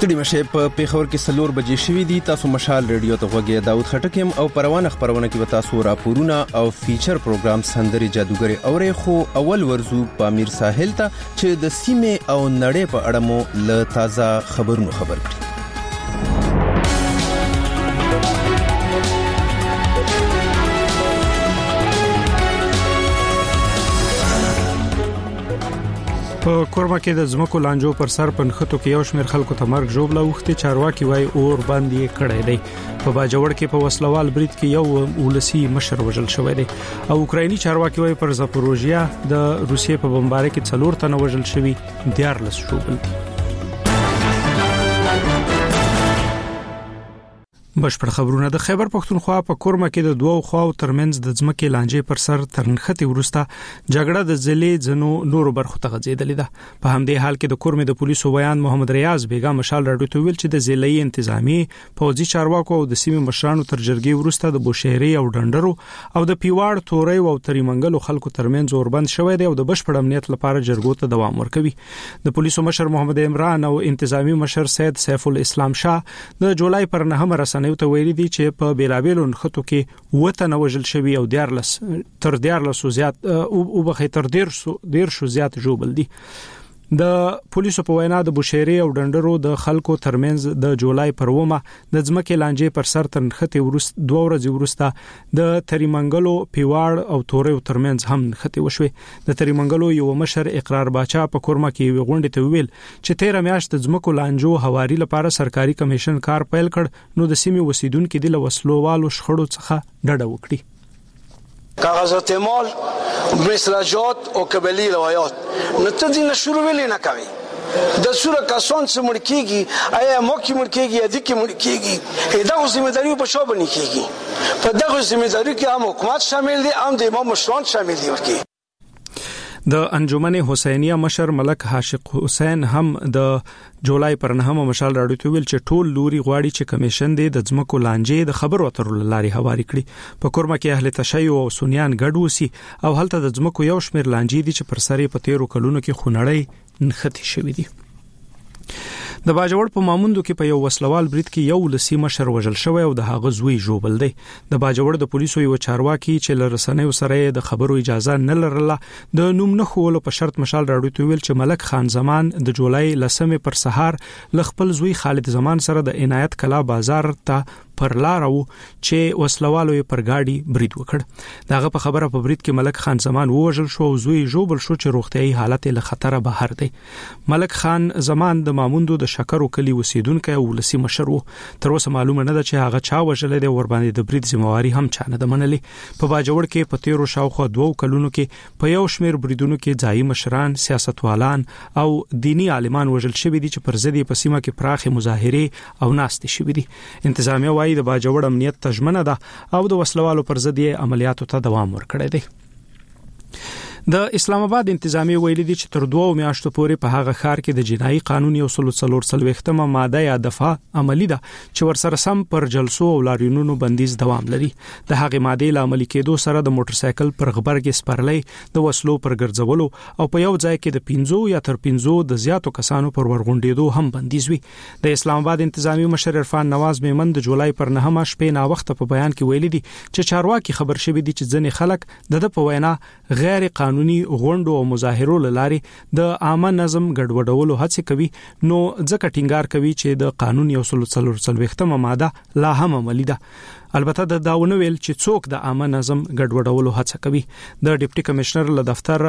ستړي مشه په پیښور کې 4 بجې شوې دي. تاسو مشال ریډیو ته غوږی داود خټکم او پروانه خبرونه کې تاسو راپورونه او فیچر پروګرام سندري جادوګری اورې خو اول ورزو په امیر ساحل ته چې د سیمه او نړۍ په اړه مو له تازه خبرونو خبر کړي. په کورما کې د زمکو لانجو پر سر پنخته کې یو شمېر خلکو ته مرګ جوړ لاوخته چارواکي وای اور باندې کړی دی. په باجوړ کې په وسلوال برید کې یو ولسی مشر وژل شوی دی او اوکرایني چارواکي وای پر زاپوروژیا د روسیې په بمبارۍ کې 4 تنه وژل شوی 14 شوبل. بشپړ خبرونه د خیبر پختونخوا په کورما کې د دوو خواو ترمنځ د ځمکې لانجې پر سر ترنختی ورسته جګړه د ضلع زنو نورو برخو ته غځېدلې ده. په همدې حال کې د کورمې د پولیسو بیان محمد ریاض بیگا مشال راډیو ته ویل چې د ضلعي انتظامی پوځي چارواکو او د سیمې مشرانو تر جرګې ورسته د بوشهري او ډندرو او د پیواړ توري او تریمنګلو خلکو ترمنځ اوربند شوې ده او د بشپړ امنیت لپاره جرګو ته دوام ورکوي. د پولیسو مشر محمد عمران او انتظامی مشر سید سیف الاسلام شاه د جولای پر 9 رسنۍ ته ویلي دي چې په بیلابېلو نخټو کې وته نوجل شوی او 14 زیات او بخې تر 10 زیات جوړبل دي. د پولیسو په وینا د بوشهري او ډندرو د خلکو ترمنځ د جولای پر 9 د ځمکې لانجې پر سر ترنخته ورست 2 ورځې ورسته د تریمنګلو پیواړ او توري ترمنځ هم نخته وشوي. د تریمنګلو یو مشر اقرار باچا په کورما کې غونډه ته ویل چې 13 میاشت د ځمکو لانجو حواري لپاره سرکاري کمیشن کار پیل کړ نو د سیمې وسیدونکو د وسلوالو شخړو څخه ډډه وکړي. کاغذات مال مسراجات او قبلي روایات نتدین شروع ویلې نه کوي د سوره کسان چې مړ کیږي آیا مو کې مړ کیږي یا د کې مړ کیږي دا ذمہداري په شو باندې کیږي. په دغه ذمہداري کې هم حکومت شامل دي هم د امام مشران شامل دي. ورکی د انجمن حسینیه مشر ملک عاشق حسین هم د جولای پر 9 مشال راډیو ته ویل چې ټول لوري غواړي چې کمیشن د ځمکو لانجې د خبرو اترو لاري حواري کړي. په کورما کې اهل تشیع او سنیان ګډ وسی او هلته د ځمکو یو شمېر لانجې دي چې پر سرې په 13 کلونو کې خونړی نختی شوې دي. د باجوړ په ماموندو کې په یو وسلوال برید کې یو لسی مشر وژل شوی او د هغه زوی جوړبل دی. د باجوړ د پولیسو یو چارواکي چې لرسنیو سره د خبرو اجازه نه لرله د نوم نه خولو په شرط مشال راډیو ته ویل چې ملک خان زمان د جولای 10 پر سهار ل خپل زوی خالد زمان سره د عنایت کلا بازار ته پر لارو چې وسلوالو یې پر گاډي برید وکړ. داغه په خبره په برید کې ملک خان زمان وژل شو او زوی جوړبل شو چې روغتيایي حالت له خطر بهر دی. ملک خان زمان د ماموندو د شکرو کلی وسیدونکو او لسی مشر وو. تر اوسه معلومه نه ده چې هغه چا وژل دی ور باندې د برید ذمہواری هم چانه د منلې. په باجوړ کې په 13 شاوخوا 2 کلونو کې په یو شمېر بریدونو کې ځایي مشران سیاستوالان او دینی عالمان وژل شوی دي چې پر ضد په سیمه کې پراخه مظاهره او ناستې شوی دي. انتظامیه د باجوړ امنیت تضمینه ده او د وسلوالو پر ضد عملیاتو ته دوام ورکړی دی. د اسلام آباد انتظامی ویلي دي چې تر 2 میاشتو پورې په هغه ښار کې د جنایي قانون یو 343 ماده یا دفعه عملی ده چې ورسره سم پر جلسو او لاریونونو بندیز دوام لري. د هغه ماده له عملی کېدو سره د موټر سایکل پر غبرګ سپرلې د وسلو پر ګرځولو او په یو ځای کې د 15 یا تر 15 د زیاتو کسانو پر ورغونډېدو هم بندیز وي. د اسلام آباد انتظامی مشر عرفان نواز میمن د جولای پر 9 شپې نا وخت په بیان کې ویلي دي چې چارواکي خبر شوی دي چې ځنې خلک د په وینا غیر قانوني غونډو او مظاهرو لاري د عامه نظم ګډوډولو هڅه کوي نو ځکه ټینګار کوي چې د قانون یو 343 ماده لا هم عملی ده. البته د داونه ویل چې څوک د عامه نظم ګډوډولو هڅه کوي. د ډیپټي کمشنر له دفتر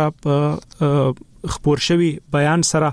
په خبر شوی بیان سره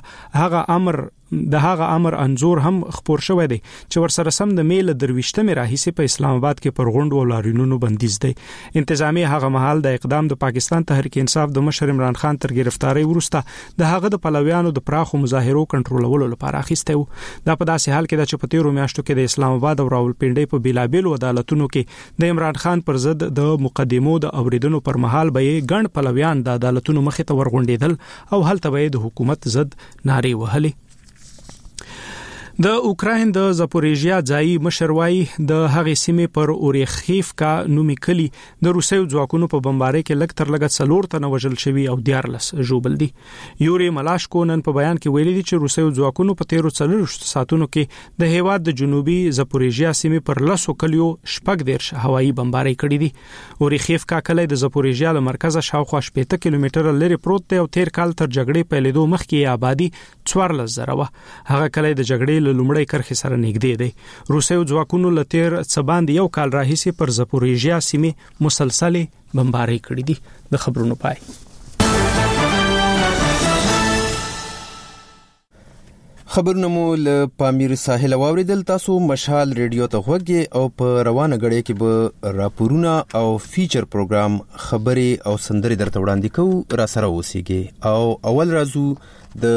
هغه امر انزور هم خبر شوی دی چې ورسره سم د میل درويشتمه راهیسه په اسلام آباد کې پر غونډو او لاریونونو بندیز دی. انتظامی هغه محل د اقدام د پاکستان تحریک انصاف د مشر عمران خان تر گرفتاری وروسته د هغه د پلویانو د پراخو مظاهرو کنټرولولو لپاره اخیسته و. دا په داسې حال کې د 14 میاشتو کې د اسلام آباد او راولپنډي په بیلابېلو عدالتونو کې د عمران خان پر ضد د مقدمو د اوریدونو پر مهال به ګڼ پلویان د عدالتونو مخې ته ورغونډېدل او هلته به د حکومت ضد نارې وهلې. د اوکراین د زاپوریژیا ځایي مشروي د هغې سیمې پر اوریخیفکا نومي کلی د روسي ځواکونو په بمبارۍ کې لږ تر لږه 4 تنه وژل شوي او 14 ژوبل دي. یوري ملاشکو نن په بیان کې ویلي دي چې روسي ځواکونو په 13 ساعتونو کې د هیواد د جنوبي زاپوریژیا سیمې پر لاسو کلیو شپږ دیرش هوایي بمبارۍ کړې دي. اوریخیفکا کلی د زاپوریژیا له مرکزه شاوخوا 80 کیلومتره لري پروت دی او تیر کال تر جګړې پیلېدو مخکې آبادی 14,000 و. هغه کلی د جګړې لومړی کرخې سره نږدې دی. روسي ځواکونو له تیر څباند یو کال راهیسې پر زاپوریژیا سیمې مسلسلې بمبارۍ کړې دي. د خبرونو پای. خبرونه مو له پامیر ساحل واوریدل. تاسو مشال ریډیو ته غوږی او په روانه غړې کې به راپورونه او فیچر پروګرام خبري او سندري درته وړاندې کوو. را سره اوسئ او اول راځو د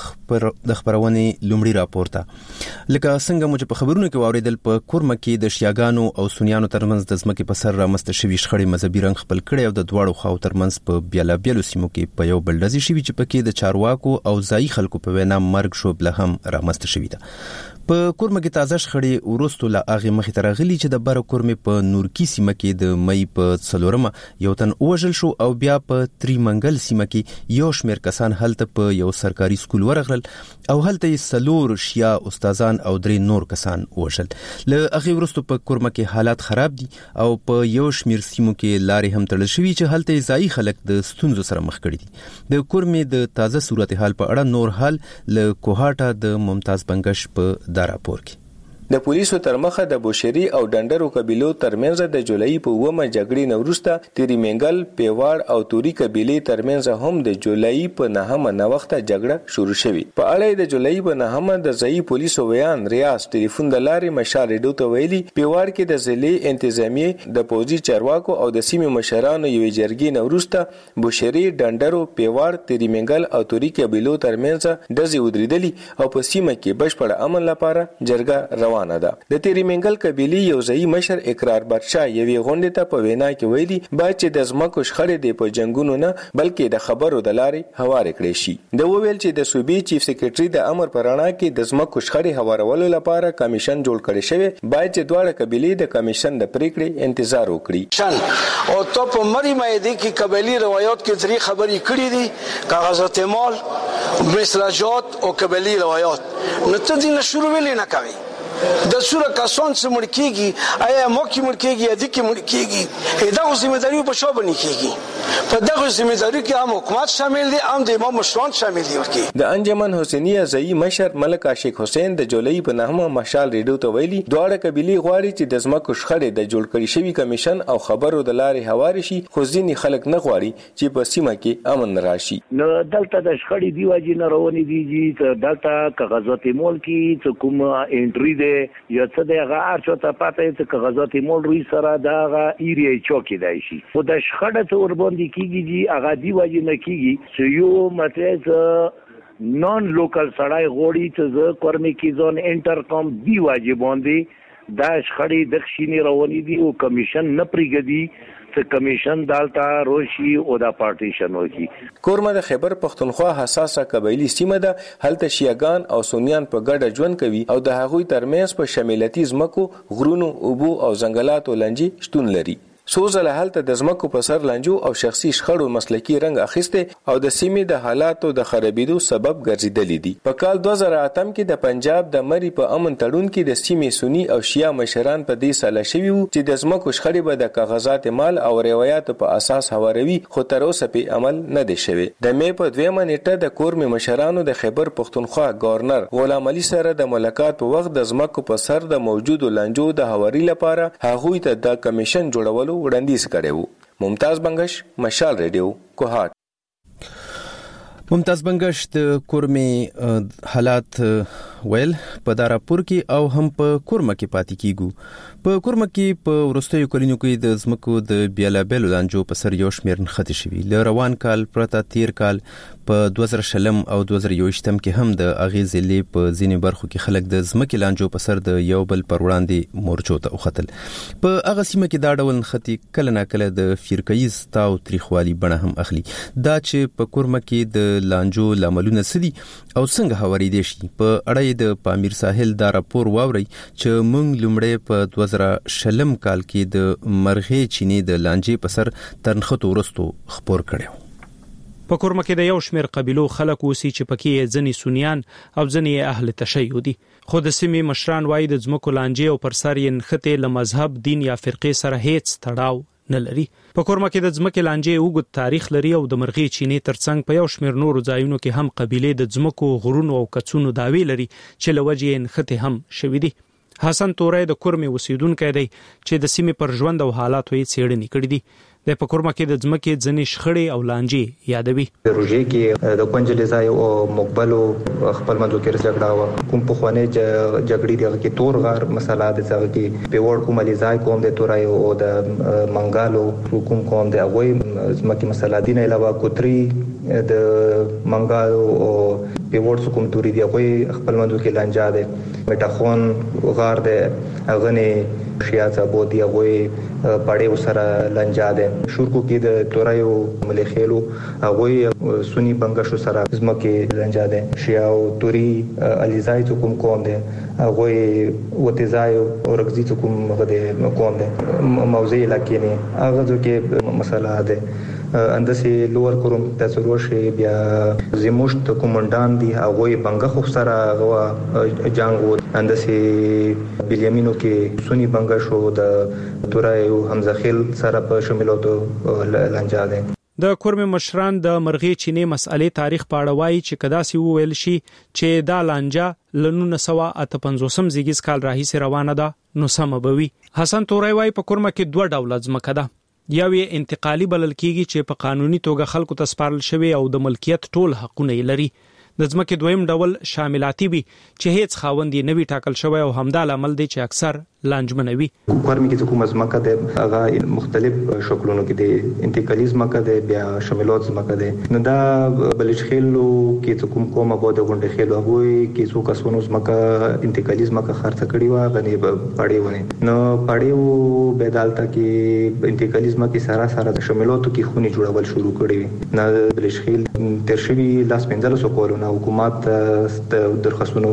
خبرونه لومړی راپورته. لکه څنګه مو چې په خبرونو کې واوریدل په کورمه کې د شیاګانو او سنیانو ترمنځ د ځمکې په سر رامسته شوي شخړې مذهبي رنګ خپل کړي او د دواړو خواو ترمنځ په بیلابیلو سیمو کې په یو بل ډزې شوي چې پکې د چارواکو او ځایي خلکو په وینا مرګ شوبله هم رامسته شوي ده. په کورمه کې تازه شخړې ورستو لا اغه مخې ته راغلي چې د بر کورمه په نورکی سیمه کې د مې په 4 یو تن وژل شو او بیا په تریمنګل سیمه کې یو شمېر کسان هلته په یو سرکاري سکول ورغلل او هلته یې 4 شیا استادان او 3 نور کسان وژل. له اغه ورستو په کورمه کې حالات خراب دي او په یو شمېر سیمو کې لارې هم تړل شوي چې هلته ځایي خلک د ستونزو سره مخ کړي دي. د کورمه د تازه صورتحال په اړه نور حال له کوهاټا د ممتاز بنگش په دا راپور کې. د پولیسو تر مخه د بوشری او ډنډرو قبيلو ترمنځ د جولای په 9 جګړې نورسته تریمنګل پیواړ او توري قبيله ترمنځ هم د جولای په 9 نوخته جګړه شروع شوه. په اړه د جولای په 9 د ځای پولیسو ویان ریاض ټلیفون د لارې مشال ریډیو ته ویلي پیواړ کې د ضلع انتظامیه د پوځي چارواکو او د سیمې مشرانو یو جرګې نورسته بوشری ډنډرو پیواړ تریمنګل او توري قبيلو ترمنځ دزي ودریدلی او په سیمه کې بشپړ امن لپاره جرګه د تریمنګل قبيله یو ځای مشر اقرار بادشاه یوې غونډې ته په وینا کې ویلي باید چې د ځمکو شخړې د په جنگونو نه بلکې د خبرو د لارې هوار کړي شي. د وویل چې د صوبې چیف سیکریټري د امر پر اړه کې د ځمکو شخړې هوارولو لپاره کمیشن جوړ کړي شوی باید چې دواړه قبيله د کمیشن د پریکړې انتظار وکړي. او ته په مری مېدی کې قبيلي روایت کې تری خبرې کړې دي کاغذات مال مسلاجات او قبيلي روایت نو ته دې شروع ویلې نه کوي. د سوره کسان چې مړ کیږي آیا مو کې مړ کیږي یا د کې مړ کیږي دا ذمہ داری په شو باندې کیږي. په دغه ذمہ داری کې هم حکومت شامل دي هم د امام مشران شامل دي. ورکی د انجمن حسینیه ځای مشر ملک عاشق حسین د جولای په 9 مشال ریډیو ته ویلي دواړه قبيله غواړي چې د ځمکو شخړې د جوړ کړي شوی کمیشن او خبرو د لارې هوار شي خو ځینې خلک نه غواړي چې په سیمه کې امن راشي. نو دلته د شخړې دی واجی نه روانې دي چې دلته کاغذات مول کې کوم انټری یا څه د غار چوته پاتې چې کاغذات مول روي سره دا ایریا چوکي دی شي او د شخړه تور باندې کیږي هغه دی واجی نه کیږي چې یو مته نون لوکل سړای غوړي چې کورمي کې ځون انټرکم دی واجی باندې دا شخړې د خشینی روانې دي او کمیشن نه پریګدي چې کمیشن دالتا روشي او دا پارټیشن وکي. کورمه د خیبر پختونخوا حساسه قبایلی سیمه ده هلته شیعاګان او سنیان په ګډه ژوند کوي او د هغوی ترمنځ په شمالتي ځمکو غرونو اوبو او ځنګلاتو لنجې شتون لري. سوزله هلته د ځمکو په سر لنجو او شخصي شخړو مسلکی رنګ اخیسته او د سیمې د حالاتو د خرابېدو سبب ګرځیدلې دي. په کال 2008 کې د پنجاب د مری په امن تړون کې د سیمې سنی او شیعه مشران په دې ساله شوي وو چې د ځمکو شخړې به د کاغذات مال او روایتو په اساس هواروي خو تر اوسه په عمل نه دي شوی. د مې په 2 نیټه د کورمي مشرانو د خیبر پختونخوا گورنر غلام علي سره د ملاقات په وخت د ځمکو په سر د موجودو لنجو د هواري لپاره هغوی ته د کمیشن جوړولو وړاندیز کړو. ممتاز بنگش مشال ریډیو کوهاټ. ممتاز بنگش د کورمه حالات ویل په دا راپور کې او هم په کورمه کې پاتې کیږو. په کورمه کې په ورستیو کلینو کې د زمکو د بیلابلو لانجو په سر یو شمېر نښتې شوي. له روان کال پرته تیر کال په 2020 او 2021 کې هم د اغیزې لې په ځینې برخو کې خلک د زمکې لانجو په سر د یو بل پر وړاندې مورچو ته وختل. په هغه سیمه کې دا ډول نښتې کله ناکله د فرقه‌یز تاو تریخوالي بڼه هم اخلي. دا چې په کورمه کې د لانجو لاملونه څه دي او څنګه هوارېدای شي، په اړه د پامیر ساحل دا راپور واورئ چې موږ لومړی په 2020 کال کې د مرغې چینې د لانجې په سر تر نښتو وروسته خپور کړی. په کورمه کې د یو شمېر قبیلو خلک اوسي چې پکې ځنې سنیان او ځنې اهل تشیع دي، خو د سیمې مشران وایي د ځمکو لانجې او پر سر یې نښتې له مذهب، دین یا فرقې سره هیڅ تړاو نه لري. په کورمه کې د ځمکې لانجې اوږد تاریخ لري او د مرغې چینې ترڅنګ په یو شمېر نورو ځایونو کې هم قبیلې د ځمکو، غرونو او کڅونو دعوی لري چې له وجې یې نښتې هم شوي دي. حسن تورې د کورمې اوسیدونکی دی چې د سیمې پر ژوند او حالاتو یې څېړنې کړې دي. د په کورمه کې د ځمکې ځنې شخړې او لانجې یادوي. د روژې کې د کونجلې ځای او مقبلو خپل منځو کې جګړه وه. کوم پخوانۍ جګړې دغه کې تور غار مسله د ځای کې پیوړ کوملې ځای کوم د تورای او د منګالو کوم کوم د هغوی ځمکې مسله دي نه علاوه کوتري د منګالو او پیوړ کوم توري دی هغوی خپل منځو کې لانجه ده. میټاخون غار ده هغه شیاڅه بودی هغوی پړې سره لانجه ده. شورکو کې د تورایو ملخېلو هغوی سنی بنگشو سره زمکه لانجه ده. شیا او توري الیزای کوم کوم ده هغوی وتزای او رغزي کوم غده کوم ده موضوع علاقې نه هغه ځکه مسله ده. اندسه لوور کوم تاسو روشه بیا زموشت کومندان دی هغوی بنگخو سره غوا جنگ اندسه بلیامینو کې سنی بنگشو د تورایو حمزه خیل سره په شاملوتو لانجه ده. د کورمې مشران د مرغې چینې مسئلې تاریخ پاړه وایي چې کداسي وویل شي چې دا لانجه ل 1958 زیږیز کال راهیسې روانه ده نو سم بوي. حسن تورې وایي په کورمه کې دوه ډول ځمکه ده. یو یې انتقالي بلل کیږي چې په قانوني توګه خلکو ته سپارل شوی او د ملکیت ټول حقونه یې لري. د ځمکې دویم ډول شاملاتي وي چې هیڅ خاوند یې نوي ټاکل شوی او همدا لامل دی چې اکثر لانجمنوي. کورمه کې کوم ځمکه ده هغه مختلف شکلونو کې دي. انتقالي ځمکه ده، بیا شاملات ځمکه ده. نو دا بلج خېلو کې کومه بوده غونډه خېلو هغوی کې څو کسونو ځمکه انتقالي ځمکه خرڅ کړي و غني پړې ونه نو پړې به دالته کې انتقالي ځمکه سره د شاملاتو کې خوني جوړول شروع کړي. نه بلج خېل تر شوی لاس 1500 کولونه حکومت درخواستونه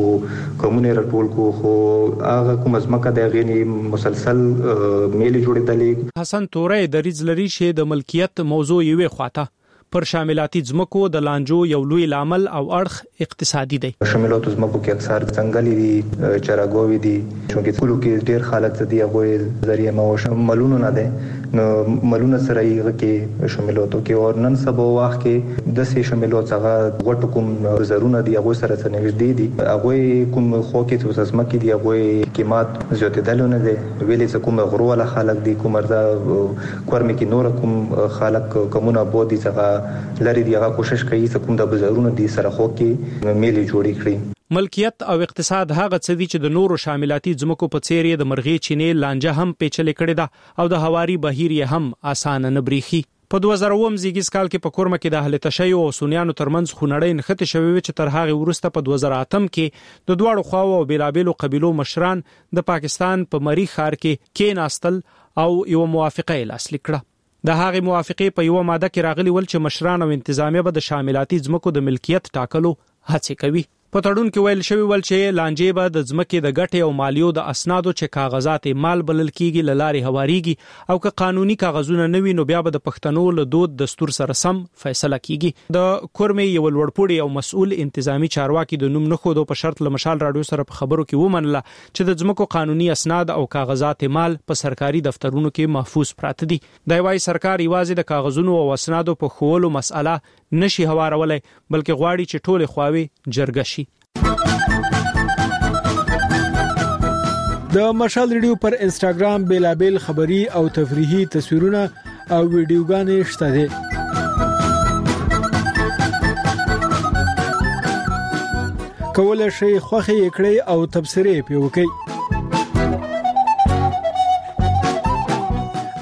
کومونه راټول کو خو هغه کوم ځمکه د غینی مسلسل میلي جوړېدلې. حسن تورې د ریز لري چې د ملکیت موضوع یوه خواته پر شاملاتي ځمکو د لانجو یو لوی لامل او اړخ اقتصادي دی. شاملاتو ځمکو کې اکثر څنګهلي دي، چراګوي دي، چې کلو کې ډېر حالت دي هغه ذریعہ معاش ملونو نه ده. نو ملونه سره یې کې شاملاتو کې او نن سبا وخت کې د سې شاملات هغه غټ کوم زرونه دي هغه سره څنګه دي هغه کوم خو کې څه ځمکې دي هغه قیمت زیاتېدلونه دي. ویلې څه کوم غروله خلک دي کوم ارزه کورمه کې نور کوم خلک کومونه بودي څنګه لري دی هغه کوشش کوي چې کوم د بازارونو دي سره خو کې میلي جوړې کړي. ملکیت او اقتصاد هغه څه دي چې د نورو شاملاتي ځمکو په څیر د مرغې چینې لانجه هم پیچلې کړې ده او د هواري بهیر یې هم اسانه نه بریخي. په 2000 زیږیز کال کې په کورمه کې د اهل تشیع او سنیانو ترمنځ خونړۍ نښتې شوې چې تر هغه وروسته په 2008 کې د دواړو خواو او بیلابیلو قبیلو مشران د پاکستان په مری ښار کې کېناستل او یو موافقه لاسلیک کړه. د هغه موافقه په یو ماده کې راغلی ول چې مشران او انتظامیه به د شاملاتي ځمکو د ملکیت ټاکلو هڅه کوي. په تړون کې ویل شوی ول چې لانجې به د ځمکې د ګټې او مالیو د اسنادو چې کاغذات مال بلل کیږي لاري هواريږي او که قانوني کاغذونه نه وي نو بیا به د پښتنو له دود دستور سره سم فیصله کیږي. د کورمې یو لوړپوړي او مسؤل انتظامی چارواکي د نوم نه خودو په شرط له مشال رادیو سره په خبرو کې ومنله چې د ځمکو قانوني اسناد او کاغذات مال په سرکاري دفترونو کې محفوظ پراته دي. د وای سرکار یوازې د کاغذونو او اسنادو په خولو مسأله نشي هوارولای بلکې غواړي چې ټول خواوي جرګه شي. د مشال ریډیو پر انستګرام بیلابل خبری او تفریحي تصویرونه او ویډیوګانې شته دي. کولای شئ خوښه یې کړئ او تبصرې پې وکړئ.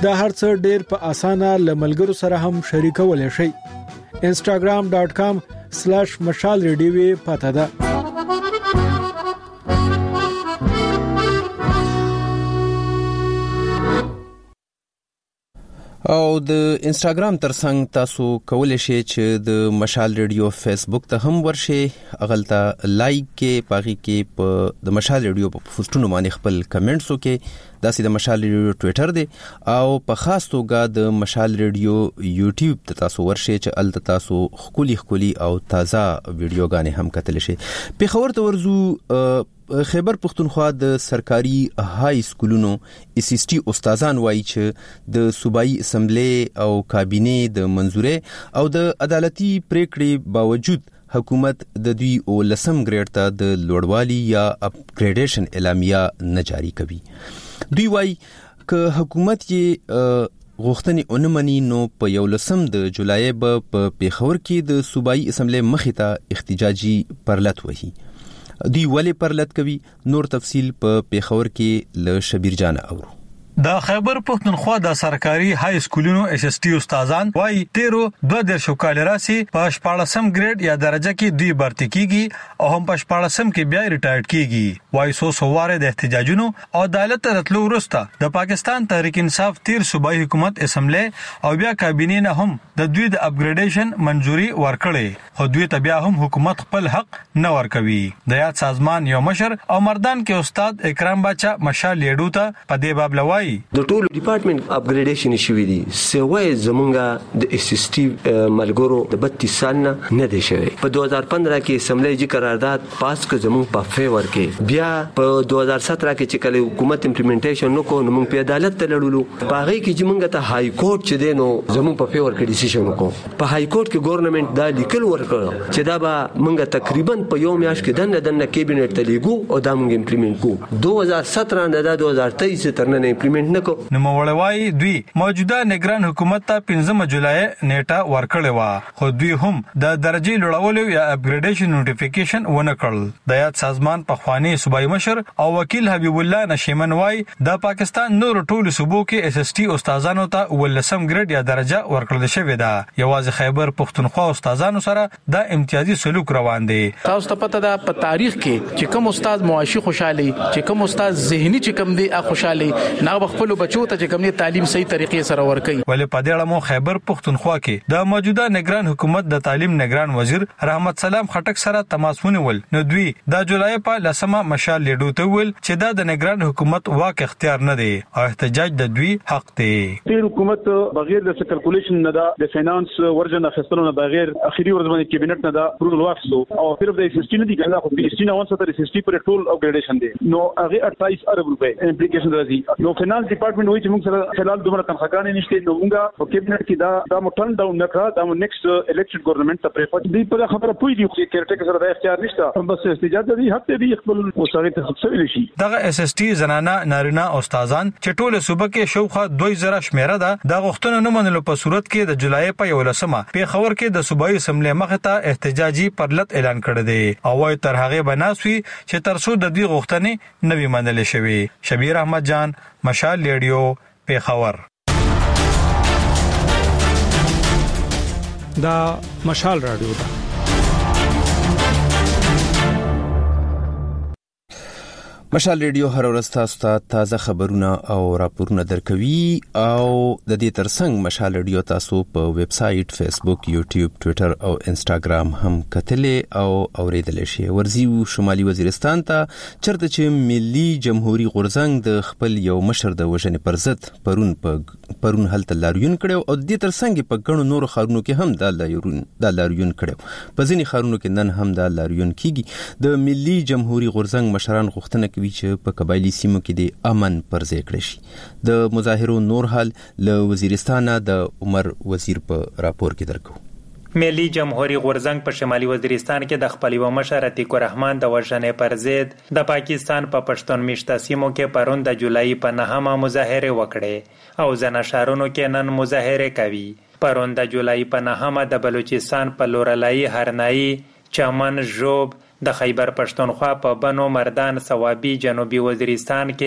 دا هرڅه ډیر په اسانه لملګرو سره هم شریکولای شئ. instagram.com/mashalradio پته ده. او د انستګرام ترڅنګ تاسو کولای شئ چې د مشال ریډیو فیسبوک ته هم ورشئ، اغلطه لایک کې پاغي کې په د مشال ریډیو په پوسټونو باندې خپل کمنټس وکړئ. دا سي د مشال ریډیو ټوئیټر دی او په خاص توګه د مشال ریډیو یوټیوب ته تاسو ورشئ چې الته تاسو خولي او تازه ویډیوګانې هم کتلی شئ. پیښور ته ورزو. خیبر پختونخوا د سرکاري های سکولونو SST استادان وایي چې د صوبایي اسمبلی او کابینه د منزوري او د عدالتي پریکړې باوجود حکومت د دوی اولسم ګریډ ته د لوړوالي یا اپګریډیشن اعلامیه نه جاری کوي. دوی وایي ک حکومت یې غوښتنې اونمني نو په 11 د جولای په پیښور کې د صوبایي اسمبلی مخې ته احتجاجي پرلط وهي. دوی ولی پرلط کوي؟ نور تفصیل په پیښور کې ل شبیر جان اورو. د خیبر پختونخوا د سرکاري های سکولونو SST استادان وايي 13 کال راسي په 14م ګریډ یا درجه کې دوی برتی کیږي او هم په 14م کې بیا ریټایرډ کیږي. وايي سواره د احتجاجونو او عدالت راتلو وروسته د پاکستان تحریک انصاف 13 صوبایي حکومت اسمبلی او بیا کابینه نه هم د دوی د اپګریډیشن منزوري ورکړي، خو دوی ته بیا هم حکومت خپل حق نه ورکوي. د یاد سازمان یو مشر او مردان کې استاد اکرام باچا مشال لیډو ته په دې باب لوي د ټول ډپارټمنټ اپګریډیشن شوی دی. سوای زمونږه د SST ملګرو د 32 سال نه دی شوی. په 2015 کې اسمبلی قرارداد پاس کړ زمونږ په فیور کې. بیا په 2017 کې چې کله حکومت امپلیمنټیشن نکوه نو موږ په عدالت ته لړلو. په هغه کې چې موږ ته های کورټ چې دی نو زمونږ په فیور کې ډیسیژن وکړو. په های کورټ کې ګورنمنت دا لیکل ورکړ چې دا به موږ تقریبا په یو میاشت کې دنه کیبینټ ته لیګو او دا موږ امپلیمنټ کو. 2017 نه دا 2023 تر نه امپلیمنټ نکو. نو مولوي دوی موجوده نگران حکومت ته 15 جولای نیټه ورکړې و، خو دوی هم د درجه لوړولو یا اپګریډیشن نوټیفیکیشن ونه کړل. د یاد سازمان په خوانی صوبایي مشر او وکیل حبیب الله نشیمن وای د پاکستان نور ټولو صوبو کې SST استادانو ته ولسم ګریډ یا درجه ورکړل شوې ده. یوازې خیبر پختونخوا استادانو سره د امتیازي سلوک روان دي. تاسو ته پته ده په تاریخ کې چې کوم استاد معاشي خوشالي، چې کوم استاد ذهني چې کوم دی خوشالي نه خپل بچو ته چې کومه تعلیم صحیح طریقې سره ورکړي. ولې په دې اړه مو خیبر پختونخوا کې د موجوده نگران حکومت د تعلیم نگران وزیر رحمت سلام خټک سره تماس ونیول. نو دوی د جولای په لسمه مشال لیډو ته ویل چې دا د نگران حکومت واک اختیار نه دی او احتجاج د دوی حق دی. د حکومت بغیر د کیلکولیشن نه د فینانس ورجن اخیستلو نه بغیر اخیری ورځ کابینټ نه دا اپروval واخلو او صرف د SST نه دی کنه، خو د SST نه وانه تر SST پر ټول اپګریډیشن دی. نو هغه 28 ارب روپے امپلیکیشن راځي. نو فینانس ډپارټمنټ وایي چې موږ سره فلال دومره تنخواګانې نشته. نو موږ په کابینټ کې دا مټن ډاون نکړه. دا نیکسټ الیکټډ ګورنمنت ته پریفر دی په خبره پوي دی چې کېرټیکر سره د اختیار نشته، بس استجابت دی حق دی خپل وسایل ته څه شي. دغه SST زنانه نارینه استادان چې ټول صوبه کې شوخه 2000 شمیره ده د غوښتنو نه منلو په صورت کې د جولای په 11مه پیښور کې د صوبایي اسمبلی مخې ته احتجاجي پرلط اعلان کړی دی او وايي تر هغه بناسوي چې ترڅو د دې غوښتنې نوي منل شوي. شبیر احمد جان، مشال ریډیو، پیښور. دا مشال رادیو ده. مشال ریډیو هر ورځ تاسو ته تازه خبرونه او راپورونه درکوي او د دې ترڅنګ مشال ریډیو تاسو په ویب سټ، فیسبوک، یوټیوب، ټوئیټر او انستګرام هم کتلې او اوریدل شي. ورزیو شمالي وزیرستان ته چرته چې ملي جمهوریت غورزنګ د خپل یو مشر د وژنې پر ضد پرون هلته لاریون کړو او د دې ترڅنګ په ګڼو نورو ښارونو کې هم د لاریون کړو. په ځینې ښارونو کې نن هم د لاریون کیږي. د ملي جمهوریت غورزنګ مشران غوښتنه چې په قبایلی سیمو کې د امن پر ځای کړی شي. د مظاهرو نور حال له وزیرستان د عمر وزیر په راپور کې درکو. ملي جمهوریت غورزنګ په شمالي وزیرستان کې د خپل یو مشر عتیق الرحمن د وژنې پر ضد د پاکستان په پښتون میشته سیمو کې پرون د جولای په 9مه مظاهره وکړې او ځنه شهرونو کې نن مظاهره کوي. پرون د جولای په 9مه د بلوچستان په لورلای، هرنائی، چمن، ژوب، د خیبر پښتونخوا په بنو، مردان، صوابي، جنوبي وزیرستان کې